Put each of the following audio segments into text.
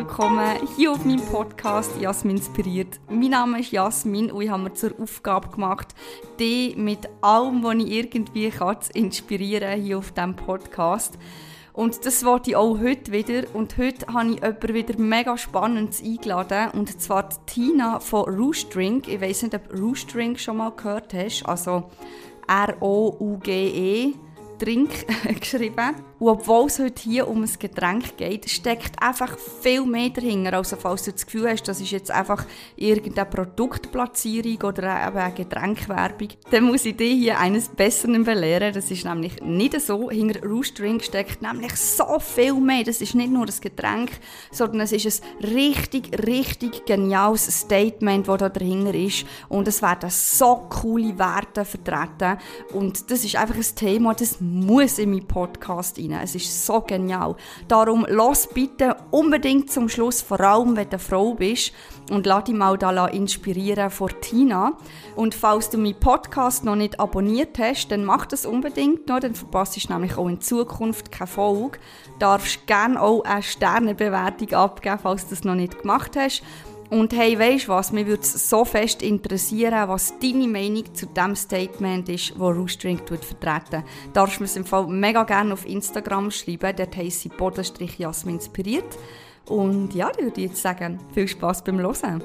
willkommen hier auf meinem Podcast «Jasmin inspiriert». Mein Name ist Jasmin und ich habe mir zur Aufgabe gemacht, dich mit allem, was ich irgendwie kann, zu inspirieren hier auf diesem Podcast. Und das wollte ich auch heute wieder. Und heute habe ich jemanden wieder mega Spannendes eingeladen. Und zwar die Tina von Rouge Drink. Ich weiss nicht, ob Rouge Drink schon mal gehört hast. Also R-O-U-G-E. Drink geschrieben. Und obwohl es heute hier um ein Getränk geht, steckt einfach viel mehr dahinter. Also falls du das Gefühl hast, das ist jetzt einfach irgendeine Produktplatzierung oder eben eine Getränkwerbung, dann muss ich dich hier eines Besseren belehren. Das ist nämlich nicht so. Hinter Rouge Drink steckt nämlich so viel mehr. Das ist nicht nur das Getränk, sondern es ist ein richtig geniales Statement, das da dahinter ist. Und es werden so coole Werte vertreten. Und das ist einfach ein Thema, das muss in meinen Podcast rein. Es ist so genial. Darum lass bitte unbedingt zum Schluss, vor allem wenn du eine Frau bist, und lass dich mal da inspirieren von Tina. Und falls du meinen Podcast noch nicht abonniert hast, dann mach das unbedingt noch, dann verpasst du nämlich auch in Zukunft keine Folge. Du darfst gerne auch eine Sternebewertung abgeben, falls du das noch nicht gemacht hast. Und hey, weisst was, mich würde es so fest interessieren, was deine Meinung zu dem Statement ist, das Rouge Drink vertreten. Darfst du mir es im Fall mega gerne auf Instagram schreiben, dort heisst sie _Jasmin inspiriert. Und ja, dann würde ich jetzt sagen, viel Spass beim Hören.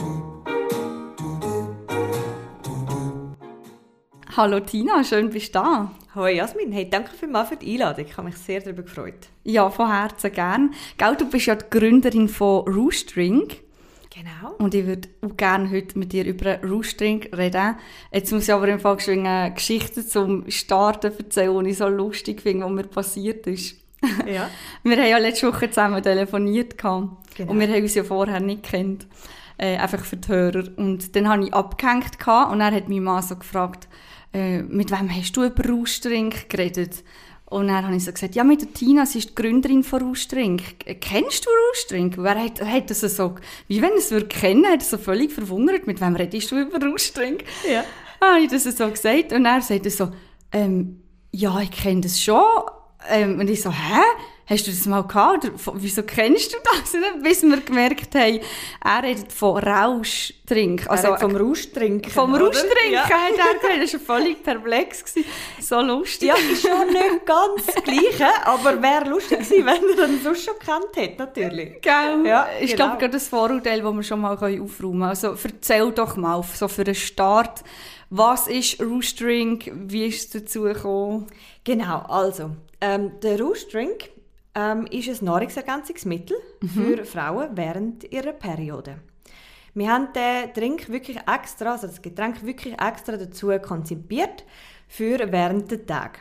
Hallo Tina, schön bist du da. Hallo Jasmin, hey, danke vielmals für die Einladung, ich habe mich sehr darüber gefreut. Ja, von Herzen gern. Gell, du bist ja die Gründerin von Rouge Drink. Genau. Und ich würde auch gerne heute mit dir über Rouge Drink reden. Jetzt muss ich aber im Fall eine Geschichte zum Starten erzählen, die ich so lustig finde, was mir passiert ist. Ja. Wir haben ja letzte Woche zusammen telefoniert. Genau. Und wir haben uns ja vorher nicht gekannt. Einfach für die Hörer. Und dann habe ich abgehängt und dann hat mein Mann so gefragt, mit wem hast du über Rouge Drink geredet? Und dann habe ich so gesagt, ja, mit der Tina, sie ist die Gründerin von Rouge Drink. Kennst du Rouge Drink? Und er hat das so, wie wenn er es kennen würde, hat er so völlig verwundert, mit wem redest du über Rouge Drink? Ja. Dann habe ich das so gesagt und er sagt so, ja, ich kenne das schon. Und ich so, hä? Hast du das mal gehabt? Oder wieso kennst du das? Bis wir gemerkt haben, er redet von Rouge Drink. Also vom Rouge Trinken. Vom Rouge Trinken ja. hat er geredet. Das war völlig perplex. So lustig. Ja, ist schon nicht ganz das Gleiche, aber wäre lustig gewesen, wenn er ihn sonst schon gekannt hätte, natürlich. Gell? Ja, ich genau. glaube, gerade das Vorurteil, das wir schon mal aufräumen können. Also erzähl doch mal, so für den Start, was ist Rouge Drink? Wie ist es dazu gekommen? Genau, also, der Rouge Drink ist ein Nahrungsergänzungsmittel für Frauen während ihrer Periode. Wir haben den Drink wirklich extra, also das Getränk wirklich extra dazu konzipiert für während der Tage.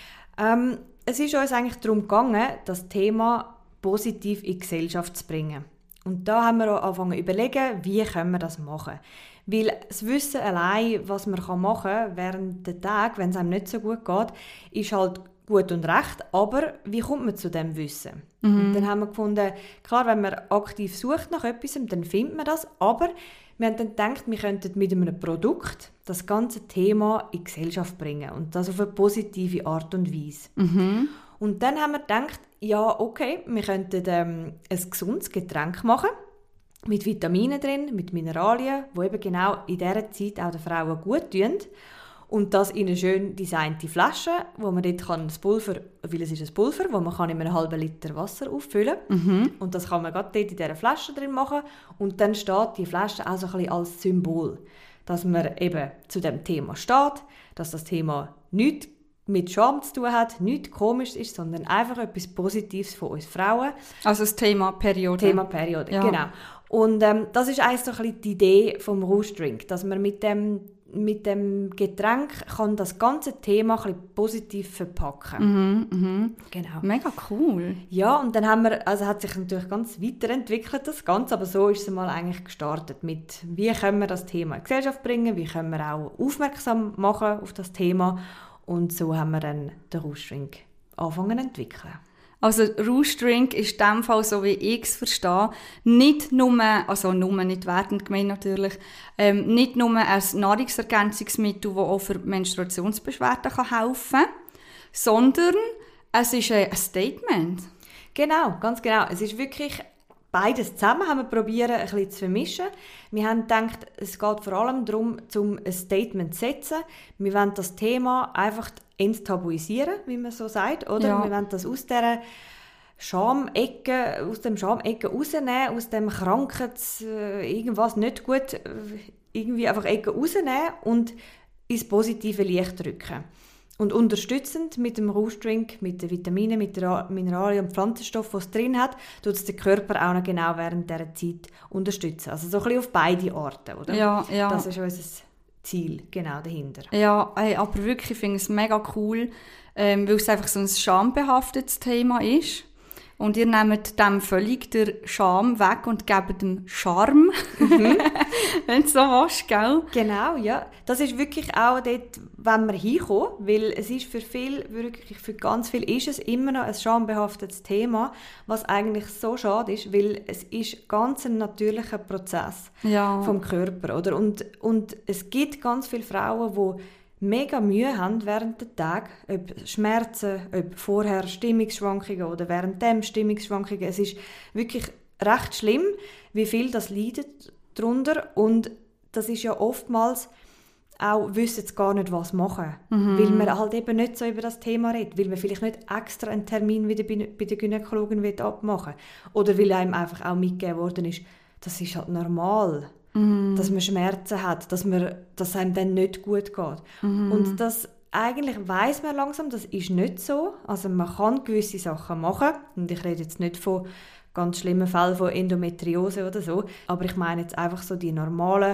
Es ist uns eigentlich darum gegangen, das Thema positiv in die Gesellschaft zu bringen. Und da haben wir auch angefangen zu überlegen, wie können wir das machen. Weil das Wissen allein, was man machen kann während der Tage, wenn es einem nicht so gut geht, ist halt gut und recht, aber wie kommt man zu dem Wissen? Und dann haben wir gefunden, klar, wenn man aktiv sucht nach etwas, dann findet man das, aber wir haben dann gedacht, wir könnten mit einem Produkt das ganze Thema in die Gesellschaft bringen und das auf eine positive Art und Weise. Und dann haben wir gedacht, ja, okay, wir könnten ein gesundes Getränk machen, mit Vitaminen drin, mit Mineralien, die eben genau in dieser Zeit auch den Frauen gut tun. Und das in eine schön designte Flasche, wo man dort das Pulver, weil es ist ein Pulver, wo man in einem halben Liter Wasser auffüllen kann. Und das kann man gerade dort in dieser Flasche drin machen. Und dann steht die Flasche auch so ein bisschen als Symbol, dass man eben zu dem Thema steht, dass das Thema nichts mit Scham zu tun hat, nichts komisch ist, sondern einfach etwas Positives von uns Frauen. Also das Thema Periode. Thema Periode, ja. Genau. Und das ist eigentlich so ein bisschen die Idee vom Rouge Drink, dass man mit dem Getränk kann das ganze Thema ein bisschen positiv verpacken. Genau. Mega cool. Ja, und dann hat sich natürlich ganz weiterentwickelt das Ganze, aber so ist es mal eigentlich gestartet mit, wie können wir das Thema in die Gesellschaft bringen, wie können wir auch aufmerksam machen auf das Thema, und so haben wir dann den Rouge Drink angefangen zu entwickeln. Also Rouge Drink ist in dem Fall, so wie ich es verstehe, nicht nur, also nur nicht wertend gemeint natürlich, nicht nur ein Nahrungsergänzungsmittel, das auch für Menstruationsbeschwerden helfen kann, sondern es ist ein Statement. Genau, ganz genau. Es ist wirklich beides zusammen haben wir probiert, ein bisschen zu vermischen. Wir haben gedacht, es geht vor allem darum, ein Statement zu setzen. Wir wollen das Thema einfach enttabuisieren, wie man so sagt. Oder? Ja. Wir wollen das aus dem Schamecke rausnehmen, aus dem Krankheits irgendwas nicht gut, irgendwie einfach Ecke rausnehmen und ins positive Licht drücken. Und unterstützend mit dem Rouge-Drink, mit den Vitaminen, mit den Mineralien und Pflanzenstoffen, die es drin hat, tut es den Körper auch noch genau während dieser Zeit unterstützen. Also so ein bisschen auf beide Arten, oder? Ja. Das ist unser Ziel genau dahinter. Ja, aber wirklich, ich finde es mega cool, weil es einfach so ein schambehaftetes Thema ist. Und ihr nehmt dem völlig den Scham weg und gebt dem Charme, wenn du so willst, gell? Genau, ja. Das ist wirklich auch dort, wenn wir hinkommen, weil es ist für ganz viel ist es immer noch ein schambehaftetes Thema, was eigentlich so schade ist, weil es ist ganz ein natürlicher Prozess vom Körper, oder? Und es gibt ganz viele Frauen, die mega Mühe haben während der Tag, ob Schmerzen, ob vorher Stimmungsschwankungen oder währenddem Stimmungsschwankungen. Es ist wirklich recht schlimm, wie viel das leidet darunter. Und das ist ja oftmals auch, wissen sie gar nicht, was machen. Weil man halt eben nicht so über das Thema redet, weil man vielleicht nicht extra einen Termin wieder bei der Gynäkologin abmachen will. Oder weil einem einfach auch mitgegeben worden ist, das ist halt normal. Dass man Schmerzen hat, dass einem dann nicht gut geht. Und das eigentlich weiss man langsam, das ist nicht so. Also man kann gewisse Sachen machen. Und ich rede jetzt nicht von ganz schlimmen Fällen von Endometriose oder so. Aber ich meine jetzt einfach so die normalen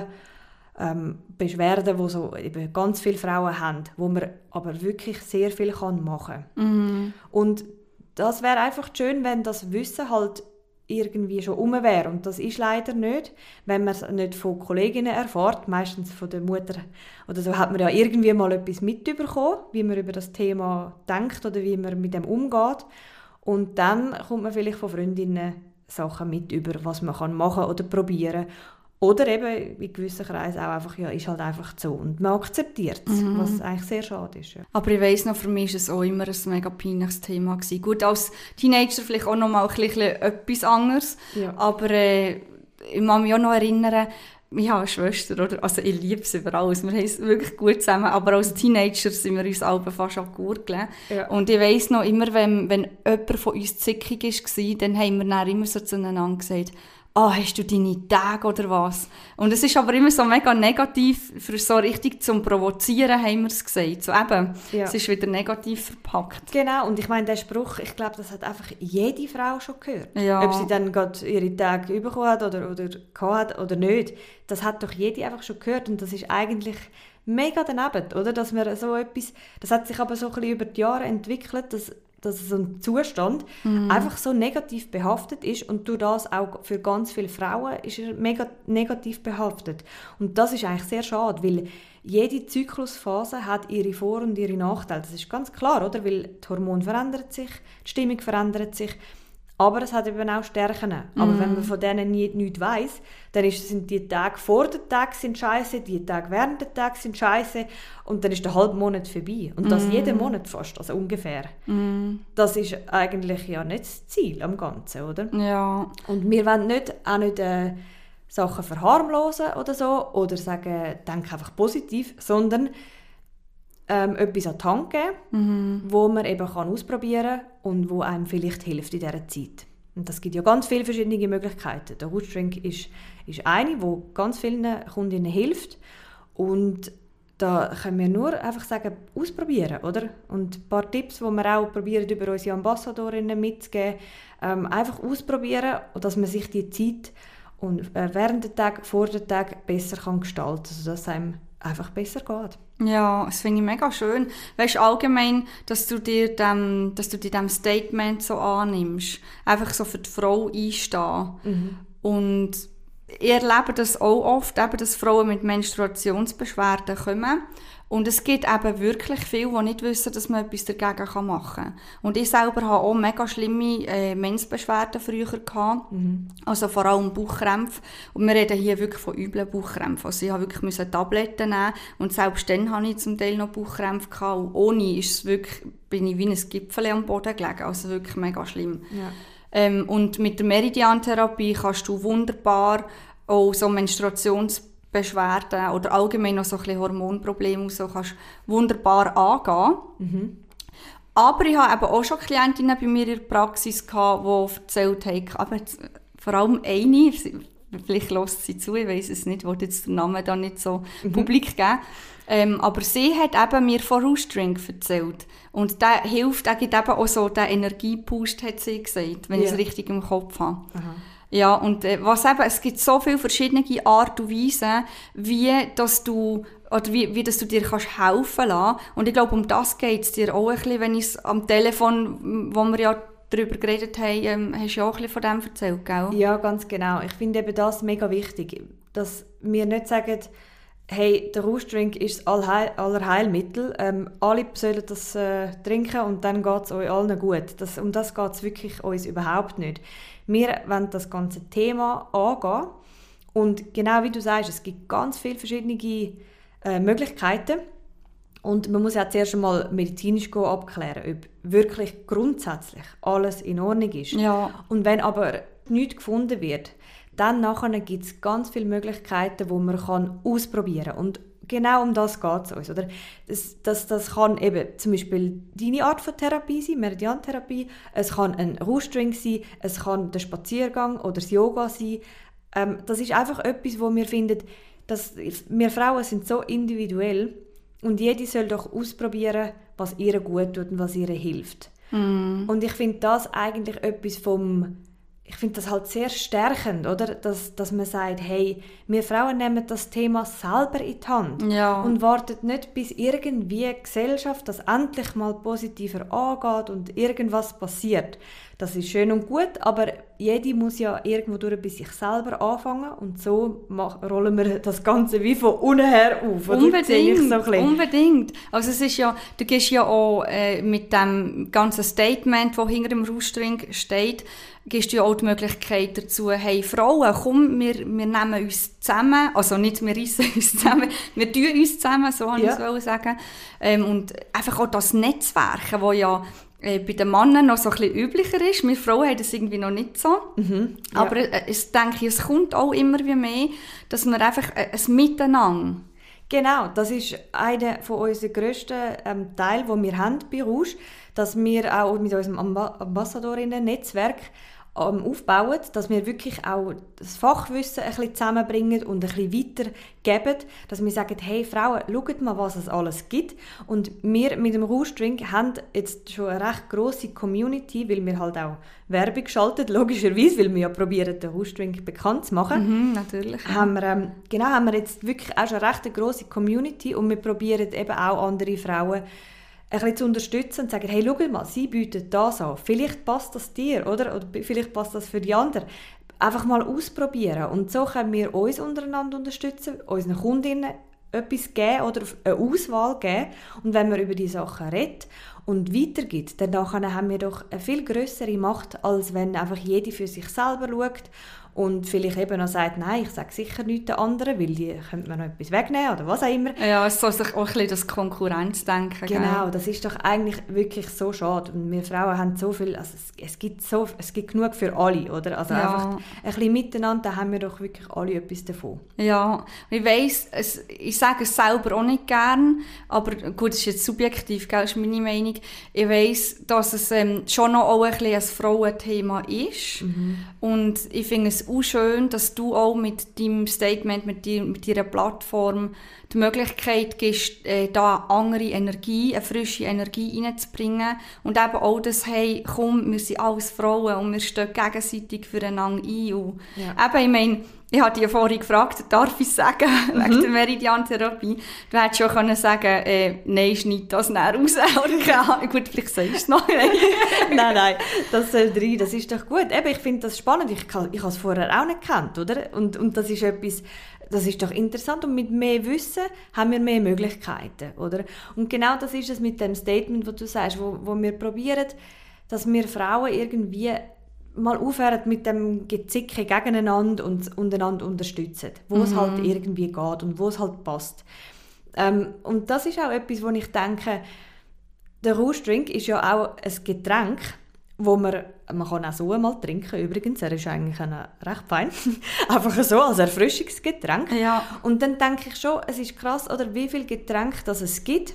Beschwerden, die so eben ganz viele Frauen haben, wo man aber wirklich sehr viel machen kann. Und das wäre einfach schön, wenn das Wissen halt irgendwie schon rum wäre. Und das ist leider nicht, wenn man es nicht von Kolleginnen erfährt, meistens von der Mutter oder so, hat man ja irgendwie mal etwas mitbekommen, wie man über das Thema denkt oder wie man mit dem umgeht. Und dann kommt man vielleicht von Freundinnen Sachen mit über, was man machen kann oder probieren. Oder eben in gewissen Kreisen auch einfach, ja, ist halt einfach so. Und man akzeptiert es, was eigentlich sehr schade ist. Ja. Aber ich weiss noch, für mich war es auch immer ein mega peinliches Thema gewesen. Gut, als Teenager vielleicht auch noch mal ein bisschen etwas anderes. Ja. Aber ich kann mich auch noch erinnern, ich habe eine Schwester, oder? Also ich liebe sie über alles. Wir haben es wirklich gut zusammen. Aber als Teenager sind wir uns alle fast angegurgelt. Ja. Und ich weiss noch, immer wenn jemand von uns zickig war, dann haben wir dann immer so zueinander gesagt, hast du deine Tage oder was? Und es ist aber immer so mega negativ, für so richtig zum Provozieren haben wir es gesagt. So eben, es ist wieder negativ verpackt. Genau, und ich meine, der Spruch, ich glaube, das hat einfach jede Frau schon gehört. Ja. Ob sie dann gerade ihre Tage bekommen hat oder gehabt hat oder nicht, das hat doch jede einfach schon gehört. Und das ist eigentlich mega daneben, oder? Dass man so etwas, das hat sich aber so ein bisschen über die Jahre entwickelt, dass so ein Zustand einfach so negativ behaftet ist und durch das auch für ganz viele Frauen ist er mega negativ behaftet. Und das ist eigentlich sehr schade, weil jede Zyklusphase hat ihre Vor- und ihre Nachteile. Das ist ganz klar, oder? Weil die Hormone verändern sich, die Stimmung verändert sich, aber es hat eben auch Stärken. Aber wenn man von denen nichts weiss, dann sind die Tage vor dem Tag scheiße, die Tage während dem Tag sind scheiße und dann ist der halbe Monat vorbei. Und das jeden Monat fast, also ungefähr. Das ist eigentlich ja nicht das Ziel am Ganzen, oder? Ja. Und wir wollen auch nicht Sachen verharmlosen oder so oder sagen, denk einfach positiv, sondern etwas an die Hand geben, wo man eben ausprobieren kann und wo einem vielleicht hilft in dieser Zeit. Und das gibt ja ganz viele verschiedene Möglichkeiten. Der Rouge-Drink ist eine, die ganz vielen Kundinnen hilft. Und da können wir nur einfach sagen, ausprobieren, oder? Und ein paar Tipps, die wir auch probieren, über unsere Ambassadorinnen mitzugeben, einfach ausprobieren, dass man sich die Zeit und während der Tag, vor dem Tag besser kann gestalten kann, also dass es einem einfach besser geht. Ja, das finde ich mega schön. Weißt du, allgemein, dass du dir dem Statement so annimmst. Einfach so für die Frau einstehen. Und ich erlebe das auch oft, eben, dass Frauen mit Menstruationsbeschwerden kommen. Und es gibt eben wirklich viele, die nicht wissen, dass man etwas dagegen machen kann. Und ich selber hatte auch mega schlimme Mensbeschwerden früher gehabt. Also vor allem Bauchkrämpfe. Und wir reden hier wirklich von üblen Bauchkrämpfen. Also ich musste Tabletten nehmen. Und selbst dann hatte ich zum Teil noch Bauchkrämpfe gehabt. Und ohne bin ich wie ein Gipfel am Boden gelegen. Also wirklich mega schlimm. Ja. Und mit der Meridian-Therapie kannst du wunderbar auch so Menstruationsbeschwerden oder allgemein noch so ein bisschen Hormonprobleme so kannst wunderbar angehen. Aber ich habe eben auch schon Klientinnen bei mir in der Praxis gehabt, die erzählt haben, aber vor allem eine, vielleicht hört sie zu, ich weiss es nicht, ich wollte jetzt den Namen da nicht so publik geben, aber sie hat eben mir von Roostring erzählt. Und der hilft, der gibt eben auch so den Energieboost, hat sie gesagt, wenn ich es richtig im Kopf habe. Aha. Ja, und es gibt so viele verschiedene Arten und Weisen, wie dass du dir kannst helfen lassen. Und ich glaube, um das geht es dir auch ein bisschen, wenn ich es am Telefon, wo wir ja darüber geredet haben, hast du ja auch ein bisschen von dem erzählt, gell? Ja, ganz genau. Ich finde eben das mega wichtig, dass wir nicht sagen, hey, der Roostring ist das Allerheilmittel, alle sollen das trinken und dann geht es euch allen gut. Um das geht es wirklich uns überhaupt nicht. Wir wollen das ganze Thema angehen und genau wie du sagst, es gibt ganz viele verschiedene Möglichkeiten und man muss ja zuerst einmal medizinisch abklären, ob wirklich grundsätzlich alles in Ordnung ist. Ja. Und wenn aber nichts gefunden wird, dann nachher gibt es ganz viele Möglichkeiten, die man ausprobieren kann. Und genau um das geht es uns. Oder? Das kann eben zum Beispiel deine Art von Therapie sein, Meridian-Therapie. Es kann ein Roostring sein, es kann der Spaziergang oder das Yoga sein. Das ist einfach etwas, wo wir finden, dass wir Frauen sind so individuell und jede soll doch ausprobieren, was ihr gut tut und was ihr hilft. Und ich finde das eigentlich etwas ich finde das halt sehr stärkend, oder? Dass man sagt, hey, wir Frauen nehmen das Thema selber in die Hand und warten nicht, bis irgendwie die Gesellschaft das endlich mal positiver angeht und irgendwas passiert. Das ist schön und gut, aber jede muss ja irgendwo durch bei sich selber anfangen und so rollen wir das Ganze wie von unten her auf. Unbedingt. Also es ist ja, du gehst ja auch mit dem ganzen Statement, das hinter dem Roostring steht, gibst du ja auch die Möglichkeit dazu, hey Frauen, komm, wir nehmen uns zusammen, also nicht wir reissen uns zusammen, wir tun uns zusammen, so wollte ich sagen. Und einfach auch das Netzwerken, das ja bei den Männern noch so ein bisschen üblicher ist. Wir Frauen haben das irgendwie noch nicht so. Aber ich denke, es kommt auch immer mehr, dass wir einfach ein Miteinander. Genau, das ist einer von unseren grössten Teilen, die wir haben bei Rouge, dass wir auch mit unserem Ambassadorinnen-Netzwerk aufbauen, dass wir wirklich auch das Fachwissen ein bisschen zusammenbringen und ein bisschen weitergeben, dass wir sagen, hey Frauen, schaut mal, was es alles gibt. Und wir mit dem Roostring haben jetzt schon eine recht grosse Community, weil wir halt auch Werbung schalten, logischerweise, weil wir ja probieren, den Roostring bekannt zu machen. Natürlich. Haben wir jetzt wirklich auch schon eine recht grosse Community und wir probieren eben auch andere Frauen ein bisschen zu unterstützen und zu sagen, hey, schau mal, sie bieten das an. Vielleicht passt das dir, oder vielleicht passt das für die anderen. Einfach mal ausprobieren. Und so können wir uns untereinander unterstützen, unseren Kundinnen etwas geben oder eine Auswahl geben. Und wenn man über diese Sachen redet und weitergibt, dann haben wir doch eine viel grössere Macht, als wenn einfach jede für sich selber schaut und vielleicht eben noch sagt, nein, ich sage sicher nichts den anderen, weil die könnte man noch etwas wegnehmen oder was auch immer. Ja, es soll sich auch ein bisschen das Konkurrenzdenken. Genau, gell? Das ist doch eigentlich wirklich so schade. Und wir Frauen haben so viel, also es gibt genug für alle, oder? Also einfach ein bisschen miteinander, da haben wir doch wirklich alle etwas davon. Ja, ich weiss, ich sage es selber auch nicht gern, aber gut, das ist jetzt subjektiv, gell, ist meine Meinung. Ich weiss, dass es schon noch auch ein bisschen ein Frauenthema ist. Und ich finde es auch schön, dass du auch mit deinem Statement, mit deiner Plattform die Möglichkeit gibst, da andere Energie, eine frische Energie reinzubringen. Und eben auch das, hey, komm, wir sind alles Frauen und wir stehen gegenseitig füreinander ein. Und eben, ich meine, ich habe dich ja vorhin gefragt, darf ich sagen, wegen der Meridian-Therapie. Du hättest schon können sagen, nein, schneid das näher raus. Oder gut, vielleicht sagst du es noch. Nein, das soll rein, das ist doch gut. Eben, ich finde das spannend, ich habe es vorher auch nicht gekannt, oder? Und das ist etwas, das ist doch interessant und mit mehr Wissen haben wir mehr Möglichkeiten, oder? Und genau das ist es mit dem Statement, das du sagst, wo wir probieren, dass wir Frauen irgendwie mal aufhören mit dem Gezicke gegeneinander und einander unterstützen, wo es halt irgendwie geht und wo es halt passt. Und das ist auch etwas, wo ich denke, der Roostring ist ja auch ein Getränk man kann auch so mal trinken übrigens, er ist eigentlich recht fein, einfach so als Erfrischungsgetränk. Ja. Und dann denke ich schon, es ist krass, oder wie viele Getränke das es gibt,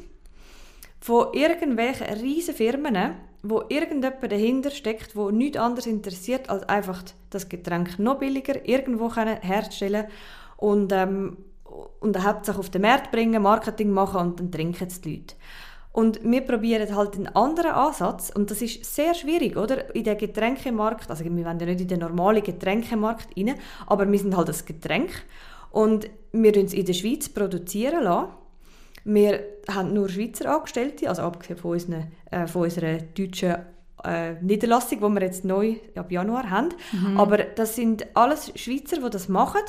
von irgendwelchen riesen Firmen, wo irgendjemand dahinter steckt, wo nichts anderes interessiert, als einfach das Getränk noch billiger irgendwo herstellen und hauptsächlich auf den Markt bringen, Marketing machen und dann trinken es die Leute. Und wir probieren halt einen anderen Ansatz und das ist sehr schwierig, oder? In den Getränkemarkt, also wir wollen ja nicht in den normalen Getränkemarkt rein, aber wir sind halt das Getränk und wir produzieren es in der Schweiz produzieren lassen. Wir haben nur Schweizer Angestellte, also abgesehen von unserer deutschen Niederlassung, die wir jetzt neu ab Januar haben. Aber das sind alles Schweizer, die das machen.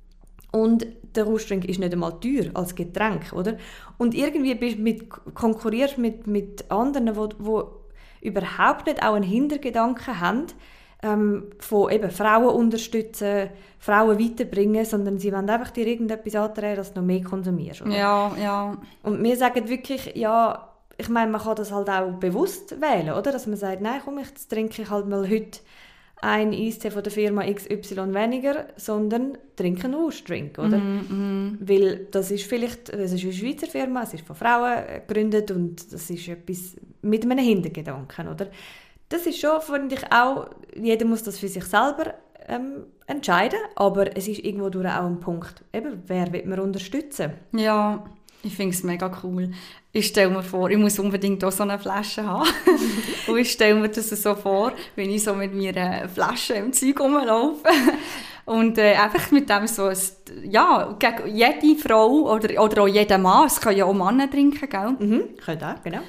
Und der Roastdrink ist nicht einmal teuer als Getränk, oder? Und irgendwie konkurrierst du mit anderen, die überhaupt nicht auch einen Hintergedanken haben, von eben Frauen unterstützen, Frauen weiterbringen, sondern sie wollen einfach dir irgendetwas andrehen, dass du noch mehr konsumierst. Oder? Ja. Und wir sagen wirklich, ja, ich meine, man kann das halt auch bewusst wählen, oder? Dass man sagt, nein, komm, jetzt trinke ich halt mal heute ein Eistee von der Firma XY weniger, sondern trinke einen Roastdrink, oder? Weil das ist eine Schweizer Firma, es ist von Frauen gegründet und das ist etwas mit einem Hintergedanken, oder? Das ist schon, finde ich, auch, jeder muss das für sich selber entscheiden, aber es ist irgendwo durch auch ein Punkt, eben, wer will man unterstützen? Ja, ich finde es mega cool. Ich stelle mir vor, ich muss unbedingt auch so eine Flasche haben. Und ich stelle mir das so vor, wenn ich so mit meiner Flasche im Zeug rumlaufe. Und einfach mit dem so, ja, gegen jede Frau oder auch jeder Mann, es können ja auch Männer trinken, gell? Können auch, genau.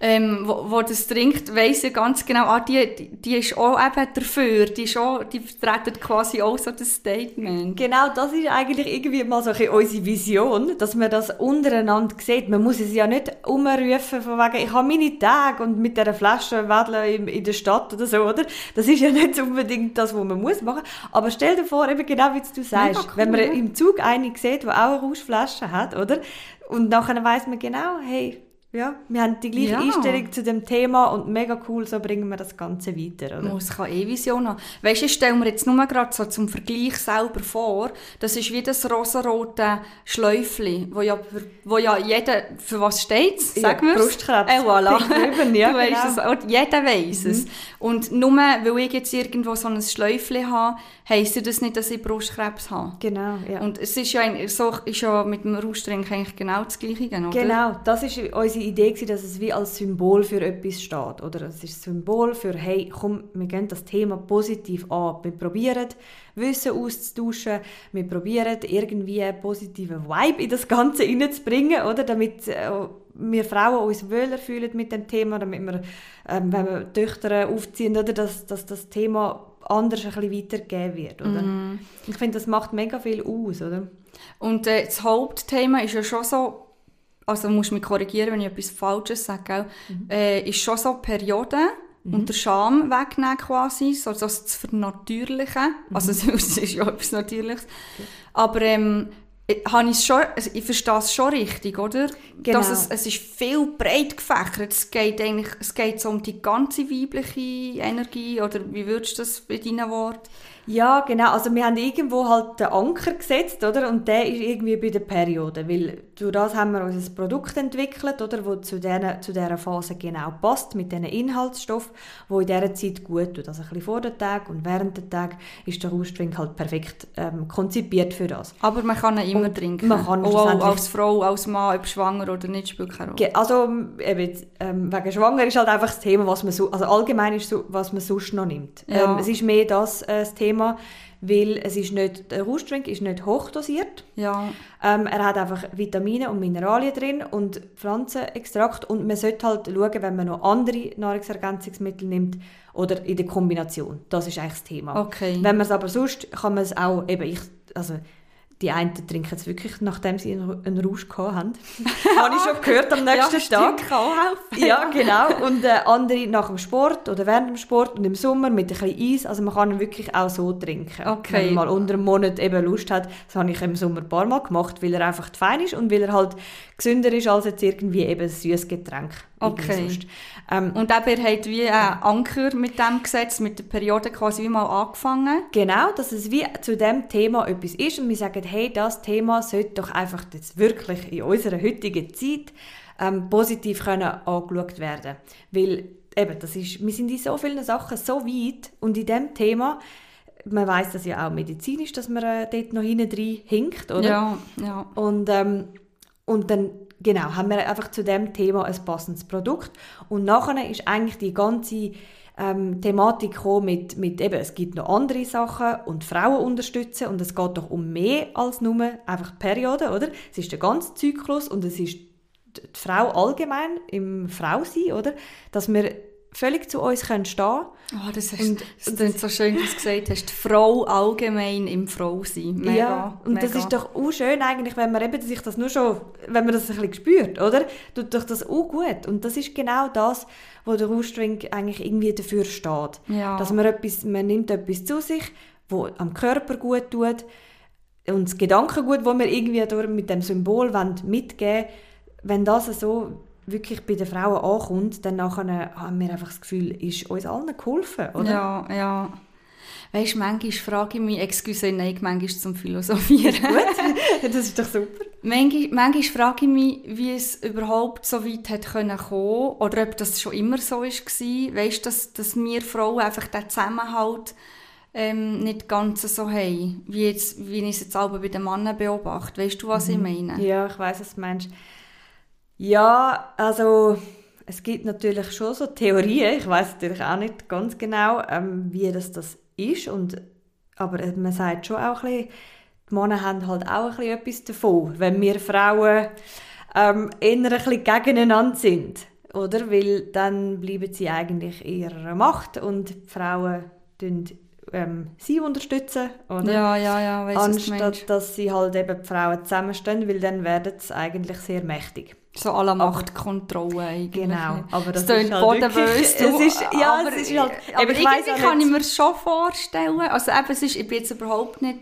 Wo das trinkt, weiss ja ganz genau, die ist auch eben dafür, die vertreten quasi auch so das Statement. Genau, das ist eigentlich irgendwie mal so ein unsere Vision, dass man das untereinander sieht. Man muss es ja nicht umrufen von wegen, ich habe meine Tage und mit dieser Flasche wedeln in der Stadt oder so, oder? Das ist ja nicht unbedingt das, was man muss machen. Aber stell dir vor, eben genau wie du sagst, cool, wenn man im Zug eine sieht, die auch eine Rauschflasche hat, oder? Und nachher weiss man genau, hey, ja, wir haben die gleiche Einstellung zu dem Thema und mega cool, so bringen wir das Ganze weiter. Oder? Es kann Vision haben. Weisst du, ich stelle mir jetzt nur gerade so zum Vergleich selber vor, das ist wie das rosarote Schläufchen, wo ja jeder, für was steht es? Sag mir's. Brustkrebs. Voilà. Ja, du weißt es, und jeder weiss es. Und nur weil ich jetzt irgendwo so ein Schläufchen habe, heisst das nicht, dass ich Brustkrebs habe. Genau, ja. Und es ist ja mit dem Roastdrink eigentlich genau das Gleiche, oder? Genau, das ist unsere Idee, dass es wie als Symbol für etwas steht. Oder es ist ein Symbol für, hey, komm, wir gehen das Thema positiv an. Wir probieren, Wissen auszutauschen. Wir probieren, irgendwie einen positiven Vibe in das Ganze reinzubringen, oder? Damit wir Frauen uns wohler fühlen mit dem Thema, damit wir, wenn wir Töchter aufziehen, oder, dass das Thema anders ein bisschen weitergegeben wird. Oder? Ich finde, das macht mega viel aus. Oder? Und das Hauptthema ist ja schon so, also musst du mich korrigieren, wenn ich etwas Falsches sage, ist schon so Perioden und der Scham wegnehmen quasi, so das zu vernatürlichen. Also es ist ja etwas Natürliches. Okay. Aber ich verstehe es schon richtig, oder? Genau. Dass es ist viel breit gefächert. Es geht so um die ganze weibliche Energie, oder wie würdest du das bei deinen Worten? Ja, genau. Also wir haben irgendwo halt den Anker gesetzt, oder? Und der ist irgendwie bei der Periode, weil durch das haben wir unser Produkt entwickelt, oder? Wo zu dieser Phase genau passt, mit diesen Inhaltsstoffen, wo in dieser Zeit gut tut. Also ein bisschen vor dem Tag und während dem Tag ist der Roastdrink halt perfekt konzipiert für das. Aber man kann ihn immer trinken. Man kann auch als Frau, als Mann, ob schwanger oder nicht, spielt keine Rolle. Also wegen schwanger ist halt einfach das Thema, was man also allgemein ist so, was man sonst noch nimmt. Ja. Es ist mehr das Thema, weil es ist nicht, der Roastdrink ist nicht hochdosiert. Ja. Er hat einfach Vitamine und Mineralien drin und Pflanzenextrakt und man sollte halt schauen, wenn man noch andere Nahrungsergänzungsmittel nimmt oder in der Kombination. Das ist eigentlich das Thema. Okay. Wenn man es aber sonst, kann man es auch, die einen trinken es wirklich, nachdem sie einen Rausch gehabt haben. Habe ich schon gehört am nächsten Tag. Kann auch helfen. Ja, genau. Und andere nach dem Sport oder während dem Sport und im Sommer mit ein bisschen Eis. Also man kann ihn wirklich auch so trinken. Okay. Wenn man mal unter einem Monat eben Lust hat. Das habe ich im Sommer ein paar Mal gemacht, weil er einfach fein ist und weil er halt gesünder ist als jetzt irgendwie eben ein süßes Getränk. Okay. Und eben, ihr habt wie einen Anker mit dem Gesetz, mit der Periode quasi wie mal angefangen? Genau, dass es wie zu dem Thema etwas ist und wir sagen, hey, das Thema sollte doch einfach jetzt wirklich in unserer heutigen Zeit positiv können angeschaut werden. Weil eben, wir sind in so vielen Sachen so weit und in diesem Thema, man weiss das ja auch medizinisch, dass man dort noch hinten rein hinkt, oder? Ja. Und dann genau, haben wir einfach zu dem Thema ein passendes Produkt. Und nachher ist eigentlich die ganze Thematik gekommen mit eben, es gibt noch andere Sachen und Frauen unterstützen und es geht doch um mehr als nur einfach die Periode, oder? Es ist der ganze Zyklus und es ist die Frau allgemein im Frausein, oder? Dass wir völlig zu uns stehen können. Oh, das klingt so schön, wie du es gesagt hast. Die Frau allgemein im Frausein. Mega, ja, und mega. Das ist doch auch schön eigentlich, wenn man eben sich das nur schon, wenn man das ein bisschen spürt, oder? Tut doch das auch gut. Und das ist genau das, wo der Rustring eigentlich irgendwie dafür steht. Ja. Dass man nimmt etwas zu sich, was am Körper gut tut und das Gedankengut, das wir irgendwie mit dem Symbol mitgeben wollen, wenn das so wirklich bei den Frauen ankommt, dann nachher haben wir einfach das Gefühl, ist uns allen geholfen, oder? Ja. Weisst, manchmal frage ich mich, manchmal zum Philosophieren. Gut, das ist doch super. Manchmal frage ich mich, wie es überhaupt so weit hat kommen oder ob das schon immer so war. Weisst, dass wir Frauen einfach den Zusammenhalt nicht ganz so haben, wie ich es jetzt auch bei den Männern beobachte. Weisst du, was ich meine? Ja, ich weiss, was du meinst. Ja, also es gibt natürlich schon so Theorien, ich weiss natürlich auch nicht ganz genau, wie das ist, aber man sagt schon auch ein bisschen, die Männer haben halt auch ein bisschen etwas davon, wenn wir Frauen eher ein bisschen gegeneinander sind, oder? Weil dann bleiben sie eigentlich in ihrer Macht und die Frauen sie unterstützen, oder? Ja, weiss, anstatt dass sie halt eben die Frauen zusammenstehen, weil dann werden sie eigentlich sehr mächtig. So à la Machtkontrolle eigentlich. Genau, aber das ist halt bodenbös. Aber irgendwie kann ich mir es schon vorstellen. Also eben, ich bin jetzt überhaupt nicht...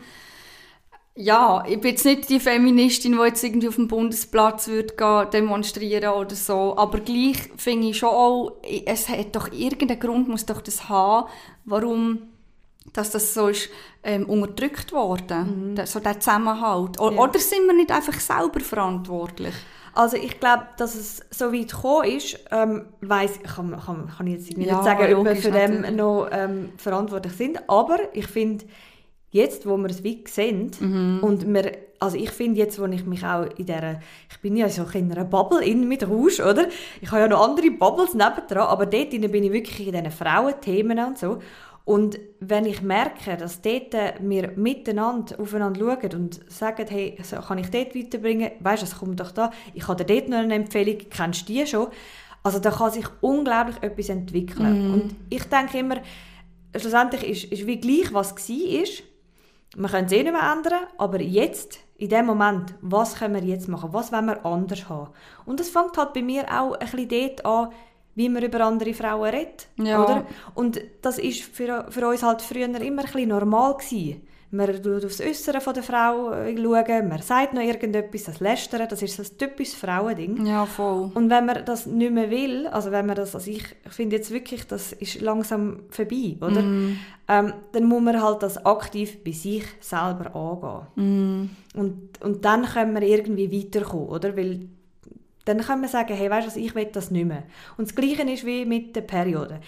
ich bin jetzt nicht die Feministin, die jetzt irgendwie auf dem Bundesplatz demonstrieren oder so. Aber gleich finde ich schon auch, es hat doch irgendeinen Grund, muss doch das haben, warum dass das so ist unterdrückt worden. So der Zusammenhalt. Oder sind wir nicht einfach selber verantwortlich? Also ich glaube, dass es so weit gekommen ist, kann ich jetzt nicht sagen, ob wir für dem noch verantwortlich sind. Aber ich finde, jetzt, wo wir es wie sehen, und ich finde jetzt, wo ich mich auch ich bin ja so in einer Bubble mit Rausch, oder? Ich habe ja noch andere Bubbles nebendran, aber dort bin ich wirklich in diesen Frauenthemen und so. Und wenn ich merke, dass dort wir miteinander aufeinander schauen und sagen, hey, so kann ich dort weiterbringen, weisst du, es kommt doch da, ich habe dir dort noch eine Empfehlung, kennst du die schon? Also da kann sich unglaublich etwas entwickeln. Und ich denke immer, schlussendlich ist wie gleich, was war. Wir können es nicht mehr ändern, aber jetzt, in dem Moment, was können wir jetzt machen? Was wollen wir anders haben? Und das fängt halt bei mir auch ein bisschen dort an, wie man über andere Frauen redet. Ja. Oder? Und das war für uns halt früher immer ein bisschen normal gewesen. Man schaut aufs Äußere der Frau, man sagt noch irgendetwas, das Lästern, das ist so ein typisches Frauending. Ja, voll. Und wenn man das nicht mehr will, ich finde jetzt wirklich, das ist langsam vorbei, oder? Dann muss man halt das aktiv bei sich selber angehen. Und dann können wir irgendwie weiterkommen, oder? Weil dann kann man sagen, hey, weißt du, ich will das nicht mehr. Und das Gleiche ist wie mit der Periode.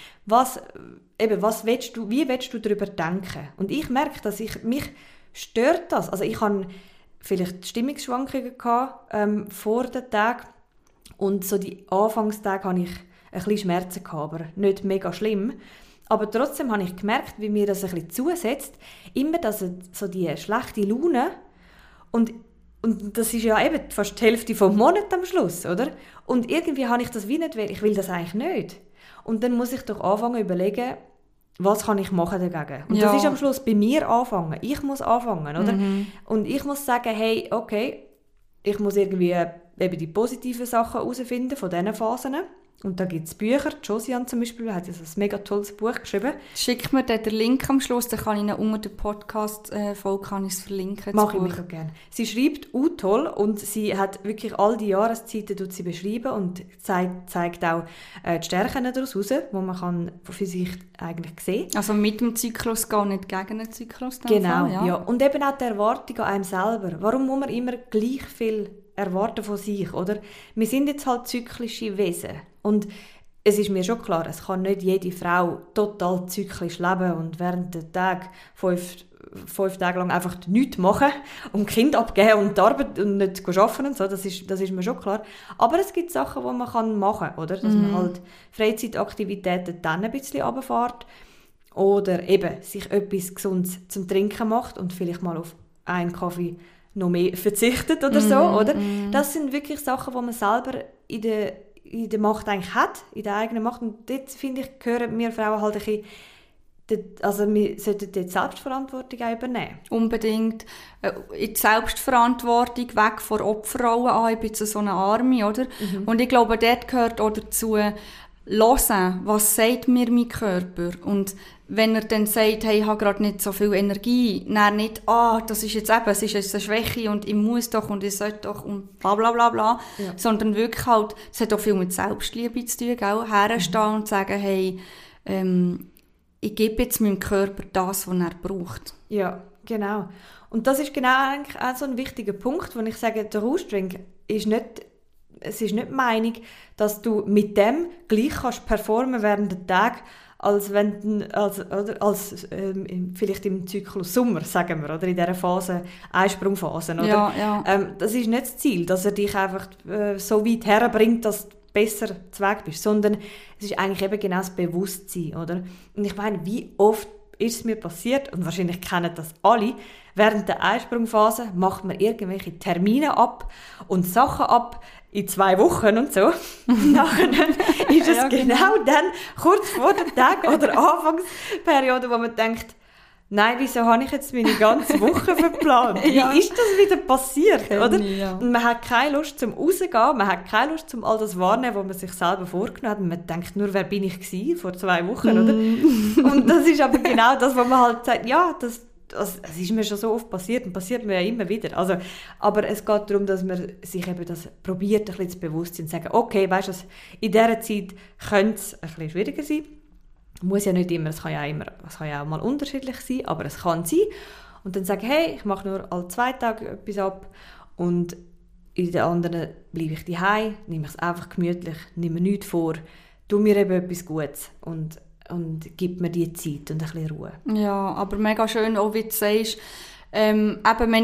Wie willst du darüber denken? Und ich merke, dass mich stört das. Also ich hatte vielleicht Stimmungsschwankungen vor den Tagen und so die Anfangstage hatte ich ein bisschen Schmerzen gehabt, aber nicht mega schlimm. Aber trotzdem habe ich gemerkt, wie mir das ein bisschen zusetzt, immer so die schlechte Laune und das ist ja eben fast die Hälfte vom Monat am Schluss, oder? Und irgendwie habe ich das wie nicht, ich will das eigentlich nicht. Und dann muss ich doch anfangen zu überlegen, was kann ich machen dagegen? Und das ist am Schluss bei mir anfangen. Ich muss anfangen, oder? Und ich muss sagen, hey, okay, ich muss irgendwie eben die positiven Sachen herausfinden von diesen Phasen. Und da gibt es Bücher. Josiane zum Beispiel hat ein mega tolles Buch geschrieben. Schick mir den Link am Schluss, dann kann ich ihn unter der Podcast-Folge verlinken. Mache ich mega gerne. Sie schreibt toll und sie hat wirklich all die Jahreszeiten sie beschrieben und zeigt auch die Stärken daraus raus, die man kann für sich eigentlich sehen kann. Also mit dem Zyklus gehen, nicht gegen den Zyklus? Genau, Fall, ja. Und eben auch die Erwartung an einem selber. Warum muss man immer gleich viel erwarten von sich, oder? Wir sind jetzt halt zyklische Wesen. Und es ist mir schon klar, es kann nicht jede Frau total zyklisch leben und während der Tag 5 Tage lang einfach nichts machen und Kind abgeben und die Arbeit und nicht arbeiten und so, das ist mir schon klar. Aber es gibt Sachen, die man machen kann, oder? Dass man halt Freizeitaktivitäten dann ein bisschen runterfährt oder eben sich etwas Gesundes zum Trinken macht und vielleicht mal auf einen Kaffee noch mehr verzichtet oder so, oder? Das sind wirklich Sachen, die man selber in der Macht eigentlich hat, in der eigenen Macht. Und dort, finde ich, gehören wir Frauen halt ein bisschen, also wir sollten dort Selbstverantwortung auch übernehmen. Unbedingt. In die Selbstverantwortung, weg von Opferrollen an, ich bin so eine Arme, oder? Und ich glaube, dort gehört auch dazu, hören, was sagt mir mein Körper? Und wenn er dann sagt, hey, ich habe gerade nicht so viel Energie, dann nicht, das ist jetzt eben, es ist jetzt eine Schwäche und ich muss doch und ich sollte doch und bla bla bla bla, sondern wirklich halt, es hat auch viel mit Selbstliebe zu tun, auch herstehen und sagen, hey, ich gebe jetzt meinem Körper das, was er braucht. Ja, genau. Und das ist genau eigentlich auch so ein wichtiger Punkt, wo ich sage, der Rauschdrink ist nicht, es ist nicht die Meinung, dass du mit dem gleich kannst performen während der Tag, als wenn vielleicht im Zyklus Sommer, sagen wir, oder in dieser Phase, Einsprungphase, oder? Ja. Das ist nicht das Ziel, dass er dich einfach so weit herbringt, dass du besser zu Weg bist, sondern es ist eigentlich eben genau das Bewusstsein, oder? Und ich meine, wie oft ist es mir passiert, und wahrscheinlich kennen das alle, während der Einsprungphase macht man irgendwelche Termine ab und Sachen ab, in 2 Wochen und so. Nachher ist es genau dann, kurz vor dem Tag oder Anfangsperiode, wo man denkt, nein, wieso habe ich jetzt meine ganze Woche verplant? Wie ist das wieder passiert, oder? Und man hat keine Lust zum Rausgehen, man hat keine Lust zum all das wahrnehmen, was man sich selber vorgenommen hat. Und man denkt nur, wer bin ich gewesen vor 2 Wochen, oder? Und das ist aber genau das, wo man halt sagt, ja, das ist mir schon so oft passiert und passiert mir ja immer wieder. Also, aber es geht darum, dass man sich eben das probiert, ein bisschen zu bewusst und sagen, okay, weißt du, in dieser Zeit könnte es ein bisschen schwieriger sein. Muss ja nicht immer, es kann ja auch mal unterschiedlich sein, aber es kann sein. Und dann sagen, hey, ich mache nur alle 2 Tage etwas ab und in den anderen bleibe ich daheim, nehme ich es einfach gemütlich, nehme mir nichts vor, tue mir eben etwas Gutes und gib mir die Zeit und ein bisschen Ruhe. Ja, aber mega schön, auch wie du sagst, eben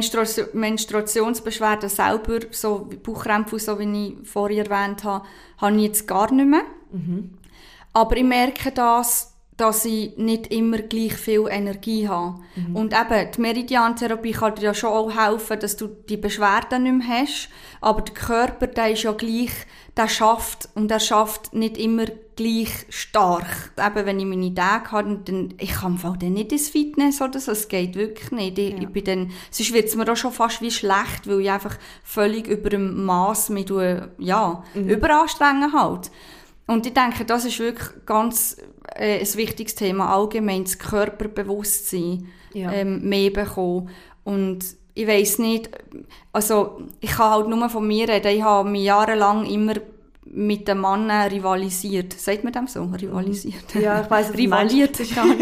Menstruationsbeschwerden selber, so wie Bauchkrämpfe, so wie ich vorher erwähnt habe ich jetzt gar nicht mehr. Aber ich merke dass ich nicht immer gleich viel Energie habe. Und eben, die Meridian-Therapie kann dir ja schon auch helfen, dass du die Beschwerden nicht mehr hast. Aber der Körper, der ist ja gleich, der schafft nicht immer gleich stark. Eben, wenn ich meine Tage habe, dann, ich kann dann nicht ins Fitness oder so, es geht wirklich nicht. Ich bin dann, sonst wird es mir auch schon fast wie schlecht, weil ich einfach völlig über dem Mass mich überanstrengen halt. Und ich denke, das ist wirklich ganz ein wichtiges Thema, allgemein das Körperbewusstsein mehr bekommen. Und ich weiss nicht, also ich kann halt nur von mir reden, ich habe mich jahrelang immer mit den Männern rivalisiert. Sagt man dem so? Rivalisiert? Ja, ich weiss, rivaliert.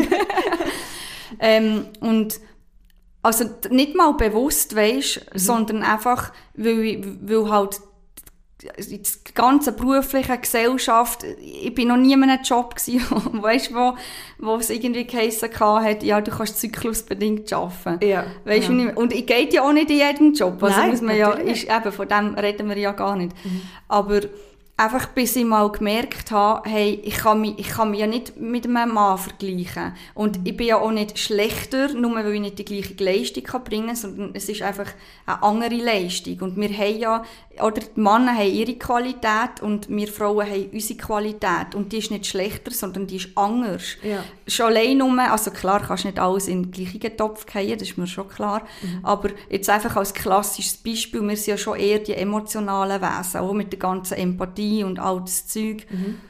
Und also nicht mal bewusst, weisst, sondern einfach, weil halt die ganze berufliche Gesellschaft, ich bin noch nie in einem Job gewesen, weißt, wo es irgendwie geheissen hat, ja, du kannst zyklusbedingt arbeiten. Ja. Weißt, und ich gehe ja auch nicht in jedem Job, also nein, muss man eben, von dem reden wir ja gar nicht. Aber einfach bis ich mal gemerkt habe, hey, ich kann mich ja nicht mit einem Mann vergleichen. Und ich bin ja auch nicht schlechter, nur weil ich nicht die gleiche Leistung bringen kann, sondern es ist einfach eine andere Leistung. Und wir haben ja, oder die Männer haben ihre Qualität und wir Frauen haben unsere Qualität. Und die ist nicht schlechter, sondern die ist anders. Ja. schon allein nur, also klar kannst du nicht alles in den gleichen Topf fallen, das ist mir schon klar, aber jetzt einfach als klassisches Beispiel, wir sind ja schon eher die emotionalen Wesen, auch mit der ganzen Empathie und all das Zeug,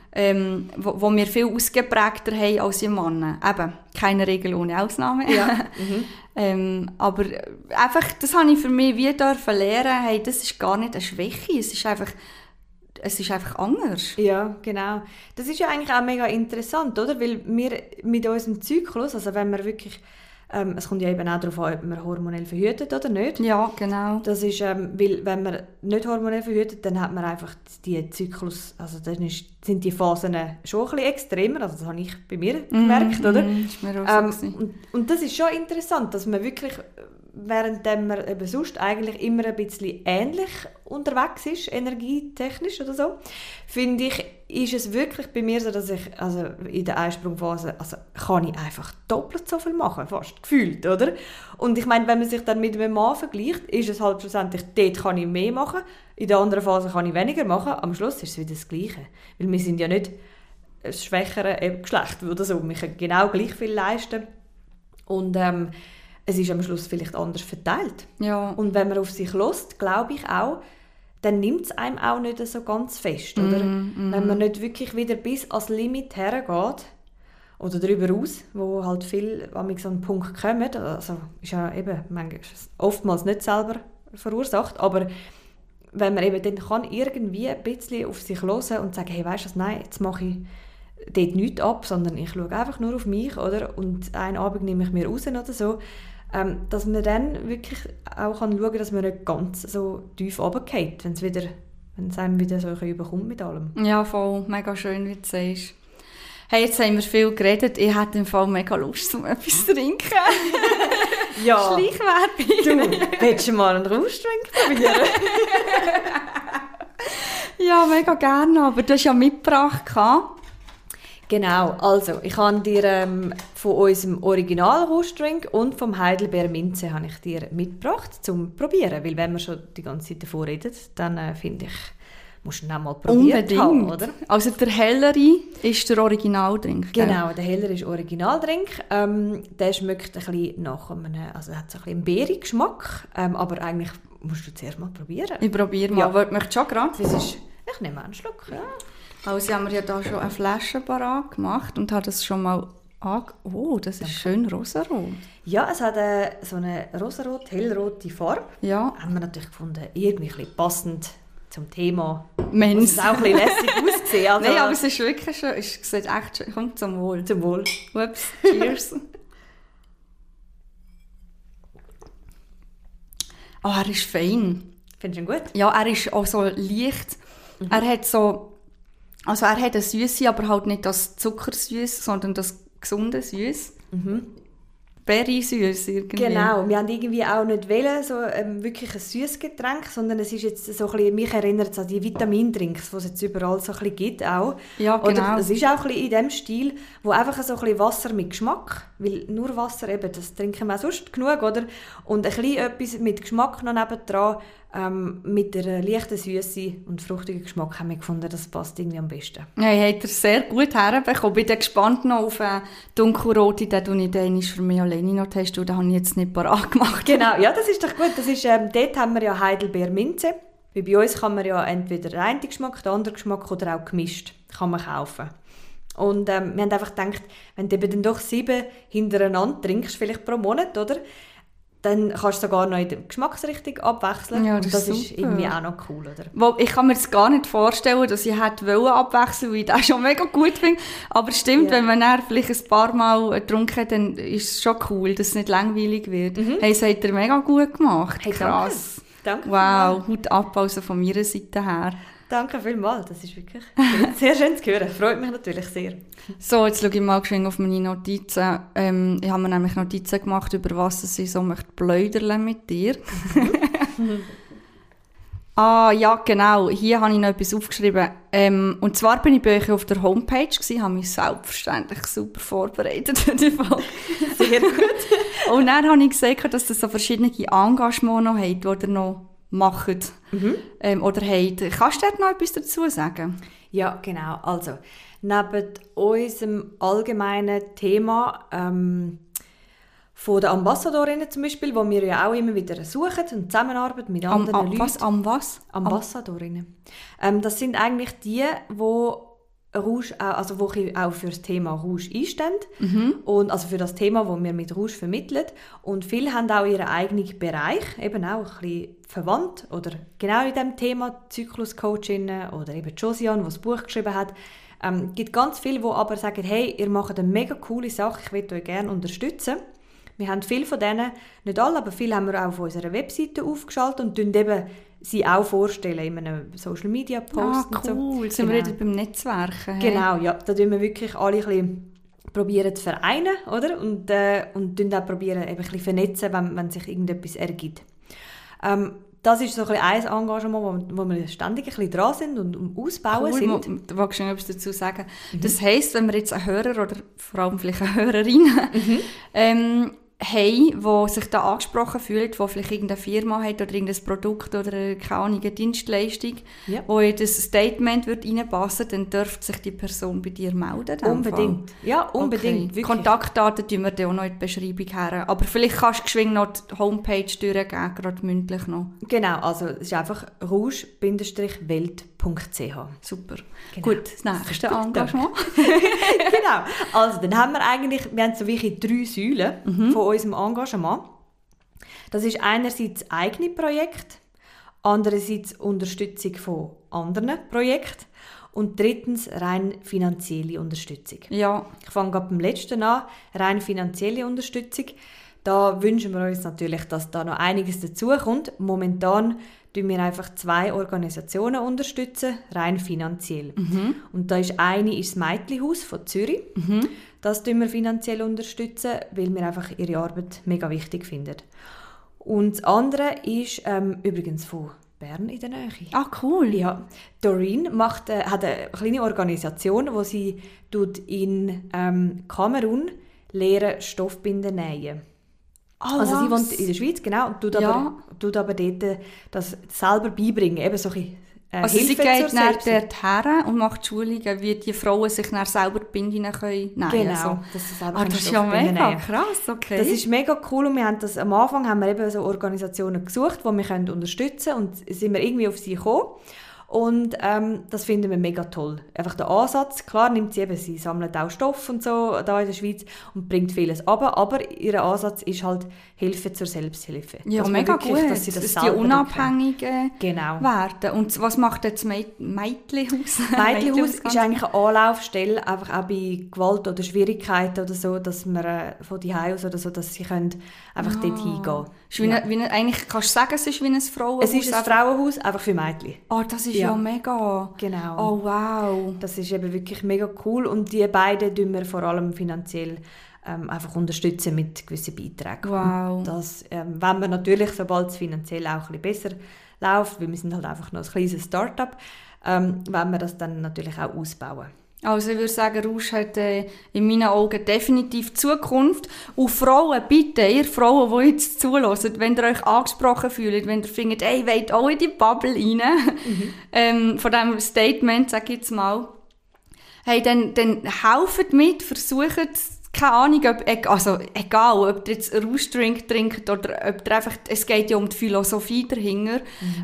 wo wir viel ausgeprägter haben als die Männer. Eben, keine Regel ohne Ausnahme. Ja. Aber einfach, das habe ich für mich wie dürfen lernen, hey, das ist gar nicht eine Schwäche, es ist einfach anders. Ja, genau. Das ist ja eigentlich auch mega interessant, oder? Weil wir mit unserem Zyklus, also wenn wir wirklich, es kommt ja eben auch darauf an, ob man hormonell verhütet oder nicht. Ja, genau. Das ist, weil wenn man nicht hormonell verhütet, dann hat man einfach die Zyklus, also dann sind die Phasen schon ein bisschen extremer, also das habe ich bei mir gemerkt, oder? Ist mir auch so und das ist schon interessant, dass man wirklich, während man eben sonst eigentlich immer ein bisschen ähnlich unterwegs ist, energietechnisch oder so, finde ich, ist es wirklich bei mir so, dass ich also in der Einsprungphase, also kann ich einfach doppelt so viel machen, fast gefühlt, oder? Und ich meine, wenn man sich dann mit einem Mann vergleicht, ist es halt schlussendlich, dort kann ich mehr machen, in der anderen Phase kann ich weniger machen, am Schluss ist es wieder das Gleiche. Weil wir sind ja nicht das schwächere Geschlecht oder so, wir können genau gleich viel leisten und es ist am Schluss vielleicht anders verteilt. Ja. Und wenn man auf sich hört, glaube ich auch, dann nimmt es einem auch nicht so ganz fest, oder? Wenn man nicht wirklich wieder bis ans Limit hergeht oder darüber aus, wo halt viel an so einen Punkt kommen, also ist ja eben oftmals nicht selber verursacht, aber wenn man eben dann kann irgendwie ein bisschen auf sich hören und sagen, hey, weisst du was, nein, jetzt mache ich dort nichts ab, sondern ich schaue einfach nur auf mich, oder? Und einen Abend nehme ich mir raus oder so, dass man dann wirklich auch schauen kann, dass man nicht ganz so tief runterfällt, wenn es einem wieder so überkommt mit allem. Ja, voll. Mega schön, wie du sagst. Hey, jetzt haben wir viel geredet. Ich hätte im Fall mega Lust, um etwas zu trinken. Ja. Schleichwerbung. Du, willst du mal einen Rauschdrink probieren? Ja, mega gerne, aber du hast ja mitgebracht. Genau, also ich habe dir von unserem Original-Rauschdrink und vom Heidelbeer Minze habe ich dir mitgebracht zum Probieren, weil wenn wir schon die ganze Zeit davon reden, dann finde ich, musst du ihn auch mal probiert haben, oder? Also der Hellere ist der Originaldrink. Genau, der Hellere ist Originaldrink. Der schmeckt ein bisschen nach also er hat so ein bisschen einen Beerengeschmack, aber eigentlich musst du zuerst mal probieren. Ich probiere mal, aber ich möchte schon gerade. Ich nehme einen Schluck, ja. Also haben wir ja da schon eine Flasche parat gemacht und hat das schon mal Oh, das ist schön rosarot. Ja, es hat so eine rosarot, hellrote Farbe. Ja. Haben wir natürlich gefunden, irgendwie ein bisschen passend zum Thema. Mensch. Es ist auch ein bisschen lässig ausgesehen. Also nein, aber es ist wirklich schön. Es sieht echt schön. Kommt zum Wohl. Zum Wohl. Ups, cheers. Oh, er ist fein. Findest du ihn gut? Ja, er ist auch so leicht. Er hat so... Also er hat eine Süße, aber halt nicht das Zuckersüß, sondern das gesunde Süß. Berry-Süß irgendwie. Genau, wir haben irgendwie auch nicht wollen, so wirklich ein süßes Getränk, sondern es ist jetzt so ein bisschen, mich erinnert es an die Vitamindrinks, die es jetzt überall so ein bisschen gibt auch. Ja, genau. Oder es ist auch ein bisschen in dem Stil, wo einfach so ein bisschen Wasser mit Geschmack, weil nur Wasser eben, das trinken wir auch sonst genug, oder? Und ein bisschen etwas mit Geschmack noch nebendran, mit der leichten Süße und fruchtigen Geschmack haben wir gefunden, das passt irgendwie am besten. Ja, ich habe sehr gut herbekommen. Ich bin gespannt noch auf dunkelrote, den ich für mich alleine noch testen, den habe ich jetzt nicht parat gemacht. Genau, ja, das ist doch gut. Das ist, dort haben wir ja Heidelbeer Minze. Weil bei uns kann man ja entweder den einen Geschmack, den anderen Geschmack oder auch gemischt kann man kaufen. Und wir haben einfach gedacht, wenn du eben dann doch 7 hintereinander trinkst, vielleicht pro Monat, oder? Dann kannst du sogar noch in der Geschmacksrichtung abwechseln. Ja, und das ist super. irgendwie auch noch cool, oder? Ich kann mir das gar nicht vorstellen, dass ich abwechseln wollte, weil ich das schon mega gut finde. Aber es stimmt, wenn man dann vielleicht ein paar Mal getrunken hat, dann ist es schon cool, dass es nicht langweilig wird. Hey, das hat er mega gut gemacht. Hey, krass. Danke. Wow, Hut ab also von meiner Seite her. Danke vielmals, das ist wirklich sehr schön zu hören. Freut mich natürlich sehr. So, jetzt schaue ich mal geschwind auf meine Notizen. Ich habe mir nämlich Notizen gemacht, über was ich so möchte pläudern mit dir. Ja, genau. Hier habe ich noch etwas aufgeschrieben. Und zwar bin ich bei euch auf der Homepage gewesen, habe mich selbstverständlich super vorbereitet für die Folge. Sehr gut. Und dann habe ich gesehen, dass ihr so verschiedene Engagements noch habt, die ihr noch machen oder haben. Kannst du dort noch etwas dazu sagen? Ja, genau. Also, neben unserem allgemeinen Thema von den Ambassadorinnen zum Beispiel, wo wir ja auch immer wieder suchen und zusammenarbeiten mit anderen Leuten. Was? Ambassadorinnen. Das sind eigentlich die Rouge, also wo auch für das Thema Rouge einstehen und also für das Thema, das wir mit Rouge vermitteln. Und viele haben auch ihren eigenen Bereich, eben auch ein bisschen verwandt oder genau in diesem Thema, Zykluscoachinnen oder eben Josiane, die das Buch geschrieben hat. Es gibt ganz viele, die aber sagen, hey, ihr macht eine mega coole Sache, ich möchte euch gerne unterstützen. Wir haben viele von denen, nicht alle, aber viele haben wir auch auf unserer Webseite aufgeschaltet und eben sie auch vorstellen in einem Social-Media-Post. Cool, und so. Sind wir wieder beim Netzwerken. Hey? Genau, ja, da probieren wir wirklich alle ein bisschen probieren zu vereinen, oder? Und auch probieren eben ein bisschen vernetzen, wenn sich irgendetwas ergibt. Das ist so ein, ein Engagement, wo wir ständig ein bisschen dran sind und ausbauen sind. Da magst du noch etwas dazu sagen. Das heisst, wenn wir jetzt einen Hörer oder vor allem vielleicht eine Hörerin haben, die sich da angesprochen fühlt, die vielleicht irgendeine Firma hat oder irgendein Produkt oder keine Ahnung, eine Dienstleistung, wo in das Statement reinpassen, dann dürfte sich die Person bei dir melden. Unbedingt. Ja, unbedingt. Okay. Kontaktdaten tun wir dann auch noch in die Beschreibung her. Aber vielleicht kannst du geschwind noch die Homepage durchgeben, gerade mündlich noch. Genau, also es ist einfach rouge-welt.ch. Super. Genau. Gut, das nächste Engagement. Genau. Also dann haben wir haben so wirklich 3 Säulen von unserem Engagement. Das ist einerseits eigene Projekte, andererseits Unterstützung von anderen Projekten und drittens rein finanzielle Unterstützung. Ja. Ich fange gerade beim letzten an, rein finanzielle Unterstützung. Da wünschen wir uns natürlich, dass da noch einiges dazukommt. Momentan unterstützen wir einfach 2 Organisationen unterstützen, rein finanziell. Und da ist eine ist das Mädchenhaus von Zürich. Das unterstützen wir finanziell, unterstützen, weil wir einfach ihre Arbeit mega wichtig finden. Und das andere ist übrigens von Bern in der Nähe. Ah, cool. Ja. Doreen hat eine kleine Organisation, wo sie in Kamerun lehren Stoffbinden nähen. Oh, also sie wohnt in der Schweiz, genau, und tut aber dort das selber beibringen, eben so ein also Hilfe sie geht zur dort her und macht Schulungen, wie die Frauen sich dann selber die Binden nähen können. Genau, also. dass sie selber Das ist ja mega krass, okay. Das ist mega cool und wir haben das, am Anfang haben wir eben so Organisationen gesucht, die wir unterstützen können und sind wir irgendwie auf sie gekommen. Und das finden wir mega toll. Einfach der Ansatz, klar nimmt sie sammelt auch Stoff und so da in der Schweiz und bringt vieles runter, aber ihr Ansatz ist halt Hilfe zur Selbsthilfe. Ja, dass mega wirklich, gut, dass sie dass die unabhängig werden. Und was macht jetzt Mädchenhaus? Mädchenhaus ist eigentlich eine Anlaufstelle, einfach auch bei Gewalt oder Schwierigkeiten oder so, dass man von die Hause oder so, dass sie können einfach dort hingehen. Eigentlich kannst du sagen, es ist wie ein Frauenhaus? Es ist ein Frauenhaus, einfach für Mädchen. Oh, das ist ja mega. Genau. Oh, wow. Das ist eben wirklich mega cool und die beiden unterstützen wir vor allem finanziell einfach unterstützen mit gewissen Beiträgen. Wow. Und das wenn wir natürlich, sobald es finanziell auch ein bisschen besser läuft, weil wir sind halt einfach noch ein kleines Start-up, wollen wir das dann natürlich auch ausbauen. Also ich würde sagen, Rouge hat in meinen Augen definitiv Zukunft. Und Frauen, bitte, ihr Frauen, die jetzt zuhören, wenn ihr euch angesprochen fühlt, wenn ihr findet, ey, ihr wollt auch in die Bubble rein, von diesem Statement, sage ich jetzt mal, hey, dann helft mit, versucht, keine Ahnung, egal, ob ihr jetzt Rouge-Drink trinkt oder ob ihr einfach, es geht ja um die Philosophie dahinter,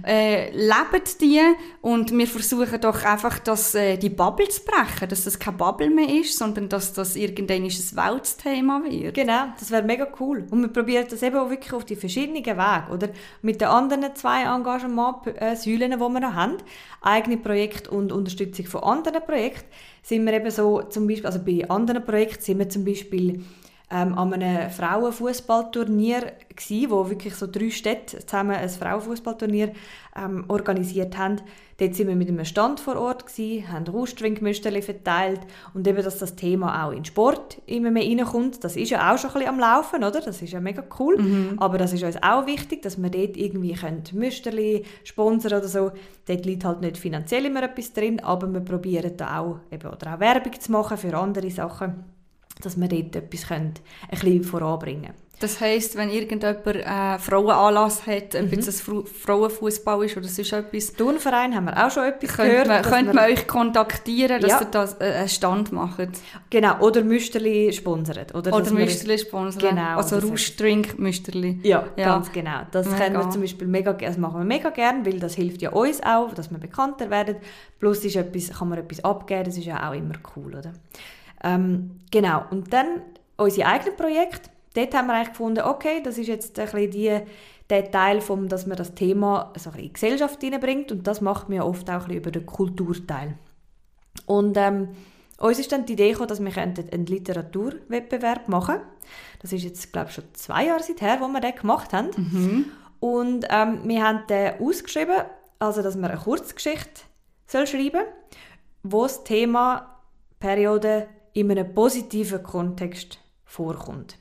lebt die und wir versuchen doch einfach, die Bubble zu brechen, dass das keine Bubble mehr ist, sondern dass das irgendwann ein Weltthema wird. Genau, das wäre mega cool. Und wir probieren das eben auch wirklich auf die verschiedenen Wege, oder? Mit den anderen 2 Engagement-Säulen, die wir noch haben, eigene Projekte und Unterstützung von anderen Projekten, sind wir eben so, zum Beispiel, also bei anderen Projekten sind wir zum Beispiel an einem Frauenfußballturnier gsi, wo wirklich so 3 Städte zusammen ein Frauenfußballturnier organisiert haben. Dort sind wir mit einem Stand vor Ort gsi, haben Rouge-Trinkmüsterchen verteilt und eben, dass das Thema auch in Sport immer mehr reinkommt. Das ist ja auch schon ein bisschen am Laufen, oder? Das ist ja mega cool. Aber das ist uns auch wichtig, dass wir dort irgendwie Müsterchen sponsern oder so. Dort liegt halt nicht finanziell immer etwas drin, aber wir probieren da auch, oder auch Werbung zu machen für andere Sachen, dass wir dort etwas ein bisschen voranbringen können. Das heisst, wenn irgendjemand Frauenanlass hat, ob jetzt ein Frauenfußball ist oder sonst etwas. Turnverein haben wir auch schon etwas gehört. Könnte man euch kontaktieren, dass ihr das einen Stand macht? Genau, oder Müsterli sponsert. Oder Müsterli sponsern. Genau. Also Rauschdrink Müsterli. Ja, ganz genau. Das können wir zum Beispiel das machen wir mega gerne, weil das hilft ja uns auch, dass wir bekannter werden. Plus kann man etwas abgeben, das ist ja auch immer cool, oder? Genau, und dann unsere eigenen Projekte. Dort haben wir eigentlich gefunden, okay, das ist jetzt ein bisschen der Teil, dass man das Thema so ein bisschen in die Gesellschaft hineinbringt. Und das macht man ja oft auch ein bisschen über den Kulturteil. Und uns ist dann die Idee gekommen, dass wir einen Literaturwettbewerb machen können. Das ist jetzt, glaube ich, schon 2 Jahre her, wo wir den gemacht haben. Mhm. Und wir haben den ausgeschrieben, also dass man eine Kurzgeschichte schreiben soll, wo das Thema Periode in einem positiven Kontext vorkommt.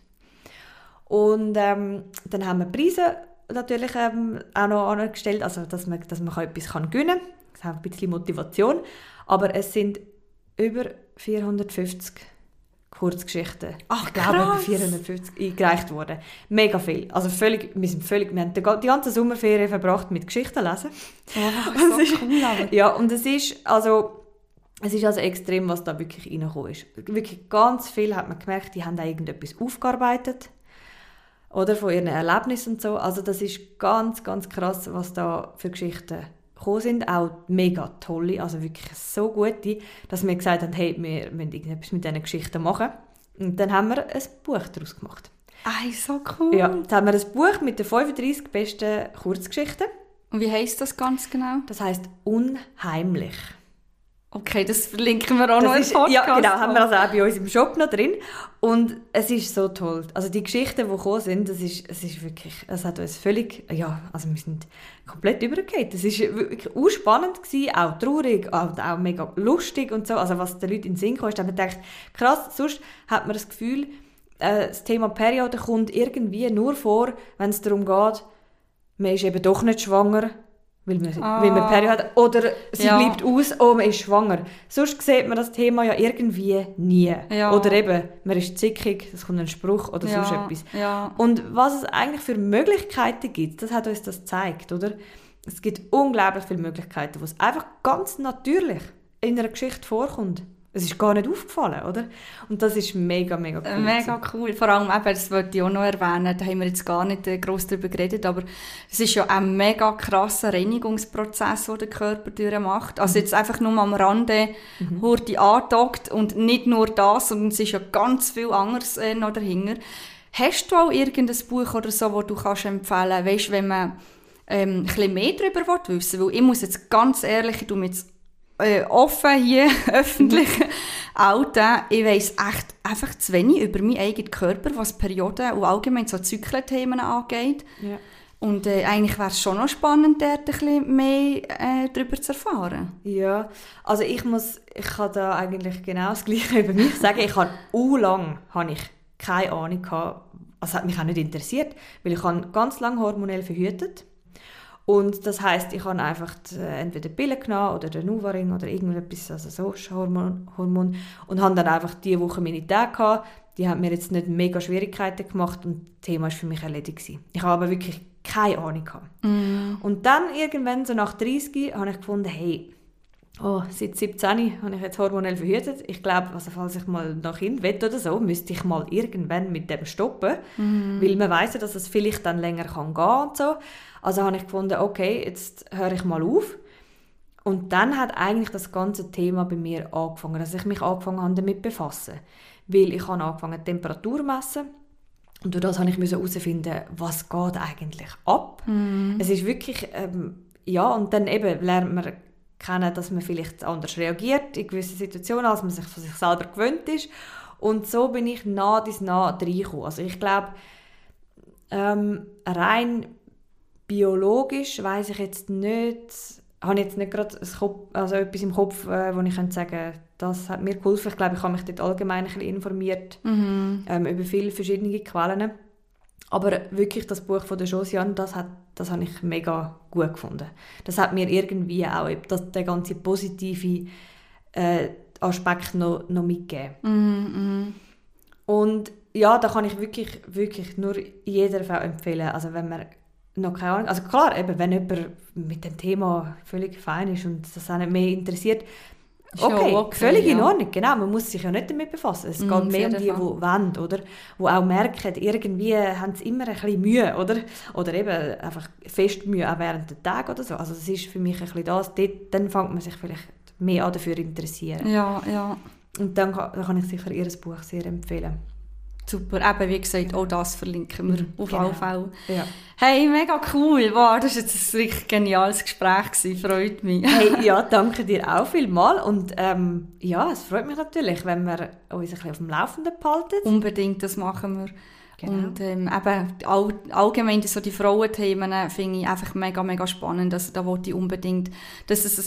Und dann haben wir Preise natürlich auch noch angestellt, also dass man etwas gewinnen kann. Das hat ein bisschen Motivation. Aber es sind über 450 Kurzgeschichten. Ach, ich glaube, über 450 eingereicht worden. Mega viel. Also wir haben die ganze Sommerferien verbracht mit Geschichten lesen. Oh, das ist cool. Ja, und es ist also extrem, was da wirklich reingekommen ist. Wirklich ganz viel hat man gemerkt, die haben da irgendetwas aufgearbeitet. Oder von ihren Erlebnissen und so. Also das ist ganz, ganz krass, was da für Geschichten gekommen sind. Auch mega tolle, also wirklich so gute, dass wir gesagt haben, hey, wir müssen irgendetwas mit diesen Geschichten machen. Und dann haben wir ein Buch daraus gemacht. So cool. Ja, dann haben wir ein Buch mit den 35 besten Kurzgeschichten. Und wie heisst das ganz genau? Das heisst «Unheimlich». Okay, das verlinken wir auch noch im Podcast. Ja, genau, haben wir also auch bei uns im Shop noch drin. Und es ist so toll. Also die Geschichten, die gekommen sind, es ist wirklich, es hat uns völlig, ja, also wir sind komplett übergegangen. Es war wirklich auch spannend gewesen, auch traurig, auch mega lustig und so. Also was den Leuten in den Sinn kam, ist, dass man denkt, krass, sonst hat man das Gefühl, das Thema Periode kommt irgendwie nur vor, wenn es darum geht, man ist eben doch nicht schwanger, weil man Periode hat, oder sie bleibt aus, man ist schwanger. Sonst sieht man das Thema ja irgendwie nie. Ja. Oder eben, man ist zickig, es kommt ein Spruch oder sonst etwas. Ja. Und was es eigentlich für Möglichkeiten gibt, das hat uns das gezeigt, oder? Es gibt unglaublich viele Möglichkeiten, wo es einfach ganz natürlich in einer Geschichte vorkommt. Es ist gar nicht aufgefallen, oder? Und das ist mega, mega cool. Mega cool. Vor allem, eben, das wollte ich auch noch erwähnen, da haben wir jetzt gar nicht gross darüber geredet, aber es ist ja ein mega krasser Reinigungsprozess, den der Körper durchmacht. Also jetzt einfach nur am Rande Hurti andockt und nicht nur das, sondern es ist ja ganz viel anderes noch dahinter. Hast du auch irgendein Buch oder so, das du kannst empfehlen, weißt, wenn man ein bisschen mehr darüber wissen will? Weil ich muss jetzt ganz ehrlich, ich tue mir jetzt offen hier, öffentlich outen. Ich weiss echt einfach zu wenig über meinen eigenen Körper, was Perioden und allgemein so Zyklenthemen angeht. Ja. Und eigentlich wäre es schon noch spannend, dort ein bisschen mehr darüber zu erfahren. Ja, also ich kann da eigentlich genau das Gleiche über mich sagen. Ich habe keine Ahnung gehabt, also hat mich auch nicht interessiert, weil ich habe ganz lange hormonell verhütet. Und das heisst, ich habe einfach entweder Pillen genommen oder den Nuvaring oder irgendetwas, also so Hormon und habe dann einfach diese Woche meine Tage gehabt. Die haben mir jetzt nicht mega Schwierigkeiten gemacht und das Thema war für mich erledigt. Ich habe aber wirklich keine Ahnung gehabt. Und dann irgendwann, so nach 30, habe ich gefunden, hey, seit 17 habe ich jetzt hormonell verhütet. Ich glaube, also falls ich mal nach Kind will oder so, müsste ich mal irgendwann mit dem stoppen, weil man weiss ja, dass es vielleicht dann länger gehen kann und so. Also habe ich gefunden, okay, jetzt höre ich mal auf. Und dann hat eigentlich das ganze Thema bei mir angefangen, dass ich mich angefangen habe damit befassen. Weil ich habe angefangen Temperatur zu messen und durch das musste ich herausfinden, was geht eigentlich ab. Es ist wirklich, und dann eben lernt man kennen, dass man vielleicht anders reagiert in gewissen Situationen, als man sich von sich selber gewöhnt ist. Und so bin ich nah reingekommen. Also ich glaube, rein biologisch weiss ich jetzt nicht, habe ich jetzt nicht gerade etwas im Kopf, wo ich sagen könnte, das hat mir geholfen. Ich glaube, ich habe mich dort allgemein ein bisschen informiert über viele verschiedene Quellen. Aber wirklich das Buch von der Josiane, das habe ich mega gut gefunden. Das hat mir irgendwie auch den ganzen positiven Aspekt noch mitgegeben. Und ja, da kann ich wirklich nur jeder Frau empfehlen. Also wenn man noch keine Ahnung, also klar, eben, wenn jemand mit dem Thema völlig fein ist und das auch nicht mehr interessiert, okay, völlig in Ordnung, genau, man muss sich ja nicht damit befassen. Es geht mehr um die wollen, oder? Die auch merken, irgendwie haben sie immer ein bisschen Mühe, oder? Oder eben einfach fest Mühe, auch während der Tage oder so. Also das ist für mich ein bisschen das, dann fängt man sich vielleicht mehr an dafür interessieren. Ja. Und dann kann ich sicher ihr Buch sehr empfehlen. Super, eben wie gesagt, auch das verlinken wir auf alle Fälle. Ja. Hey, mega cool, wow, das war jetzt ein richtig geniales Gespräch gewesen, freut mich. Hey, ja, danke dir auch vielmals und ja, es freut mich natürlich, wenn wir uns ein bisschen auf dem Laufenden behalten. Unbedingt, das machen wir. Genau. Und eben allgemein so die Frauenthemen finde ich einfach mega, mega spannend. Also da wollte ich unbedingt, dass es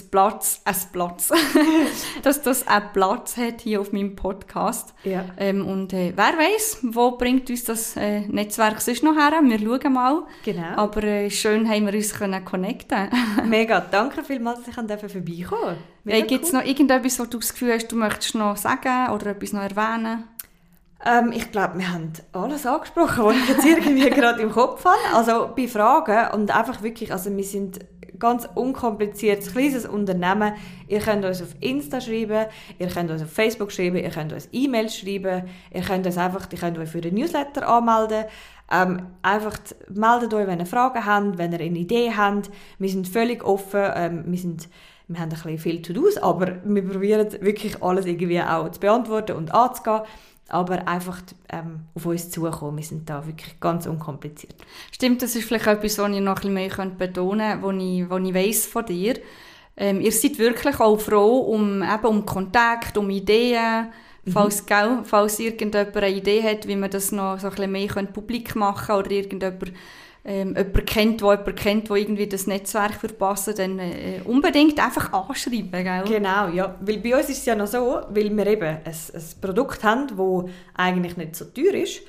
dass das einen Platz hat hier auf meinem Podcast. Ja. Und wer weiß, wo bringt uns das Netzwerk sonst noch her? Wir schauen mal. Genau. Aber schön haben wir uns connecten. Mega, danke vielmals, dass ich vorbeikommen durfte. Gibt es noch irgendetwas, wo du das Gefühl hast, du möchtest noch sagen oder etwas noch erwähnen? Ich glaube, wir haben alles angesprochen, was ich jetzt irgendwie gerade im Kopf habe. Also bei Fragen und einfach wirklich, also wir sind ganz unkompliziertes, kleines Unternehmen. Ihr könnt uns auf Insta schreiben, ihr könnt uns auf Facebook schreiben, ihr könnt uns E-Mails schreiben, ihr könnt euch für den Newsletter anmelden. Einfach meldet euch, wenn ihr Fragen habt, wenn ihr eine Idee habt. Wir sind völlig offen, wir haben ein bisschen viel To-Dos, aber wir probieren wirklich alles irgendwie auch zu beantworten und anzugehen. Aber einfach auf uns zukommen. Wir sind da wirklich ganz unkompliziert. Stimmt, das ist vielleicht etwas, was ich noch ein bisschen mehr betonen könnte, was ich weiss von dir. Ihr seid wirklich auch froh um Kontakt, um Ideen. Falls irgendjemand eine Idee hat, wie man das noch so ein bisschen mehr publik machen könnte oder irgendjemand jemand kennt, der irgendwie das Netzwerk verpassen, dann unbedingt einfach anschreiben, gell? Genau, ja. Weil bei uns ist es ja noch so, weil wir eben ein Produkt haben, das eigentlich nicht so teuer ist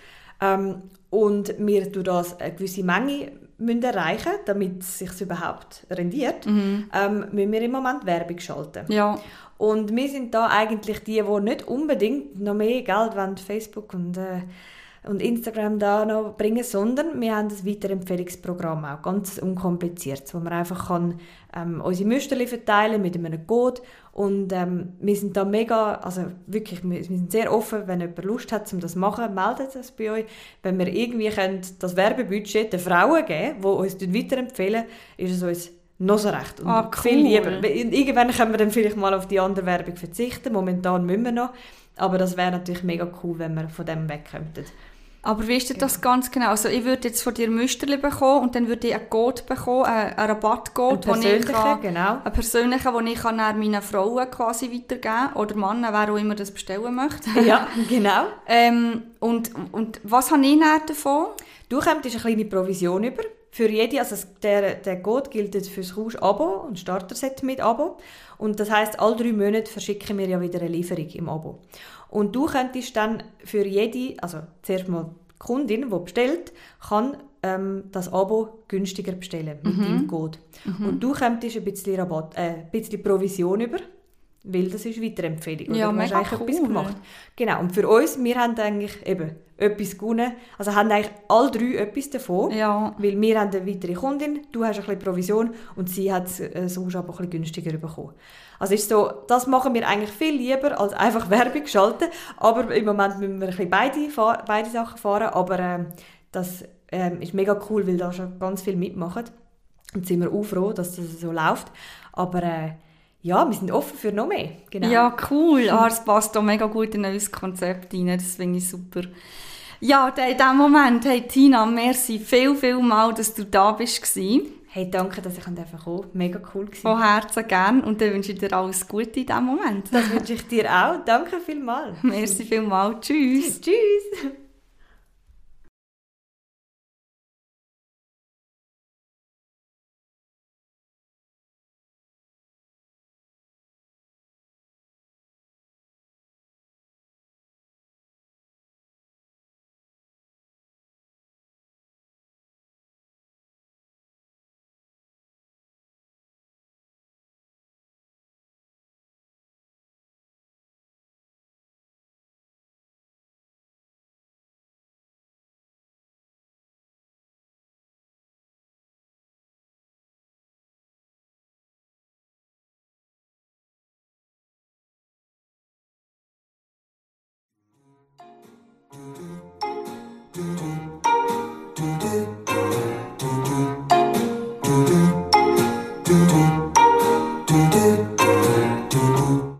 und wir durch das eine gewisse Menge erreichen müssen, damit es sich überhaupt rendiert, müssen wir im Moment Werbung schalten. Ja. Und wir sind da eigentlich die nicht unbedingt noch mehr Geld wollen, Facebook und Instagram da noch bringen, sondern wir haben ein Weiterempfehlungsprogramm auch, ganz unkompliziert, wo man einfach kann, unsere Müsterchen verteilen mit einem Code und wir sind da mega, also wirklich, wir sind sehr offen, wenn jemand Lust hat, um das zu machen, meldet das bei euch. Wenn wir irgendwie das Werbebudget den Frauen geben, die uns weiterempfehlen, ist es uns noch so recht und cool. Viel lieber. Irgendwann können wir dann vielleicht mal auf die andere Werbung verzichten, momentan müssen wir noch, aber das wäre natürlich mega cool, wenn wir von dem wegkommen. Aber wie ist denn das ganz genau? Also ich würde jetzt von dir Müsterli bekommen und dann würde ich einen Code bekommen, einen Rabattcode, einen persönlichen, den ich meinen Frauen quasi weitergeben kann oder Männern, wer auch immer das bestellen möchte. Ja, genau. Und was habe ich dann davon? Du kommst eine kleine Provision über. Für jede, also der Code gilt für das Rausch-Abo und Starter-Set mit Abo. Und das heisst, alle 3 Monate verschicken wir ja wieder eine Lieferung im Abo. Und du könntest dann für jede, also zuerst mal die Kundin, die bestellt, kann das Abo günstiger bestellen mit deinem Code. Und du könntest ein bisschen Provision über, weil das ist Weiterempfehlung. Ja, oder? mega Etwas cool. gemacht. Genau, und für uns, wir haben eigentlich eben etwas gewonnen. Also haben eigentlich alle 3 etwas davon. Ja. Weil wir haben eine weitere Kundin, du hast ein bisschen Provision und sie hat es sonst aber ein bisschen günstiger bekommen. Also ist so, das machen wir eigentlich viel lieber, als einfach Werbung schalten. Aber im Moment müssen wir ein bisschen beide Sachen fahren. Aber das ist mega cool, weil da schon ganz viel mitmachen. Und sind wir auch froh, dass das so läuft. Aber ja, wir sind offen für noch mehr. Genau. Ja, cool. Es passt auch mega gut in unser Konzept rein. Das finde ich super. Ja, in diesem Moment, hey Tina, merci viel mal, dass du da bist. Hey, danke, dass ich kommen durfte. Mega cool gewesen. Von Herzen gern. Und dann wünsche ich dir alles Gute in diesem Moment. Das wünsche ich dir auch. Danke vielmals. Merci vielmals. Tschüss. Tschüss.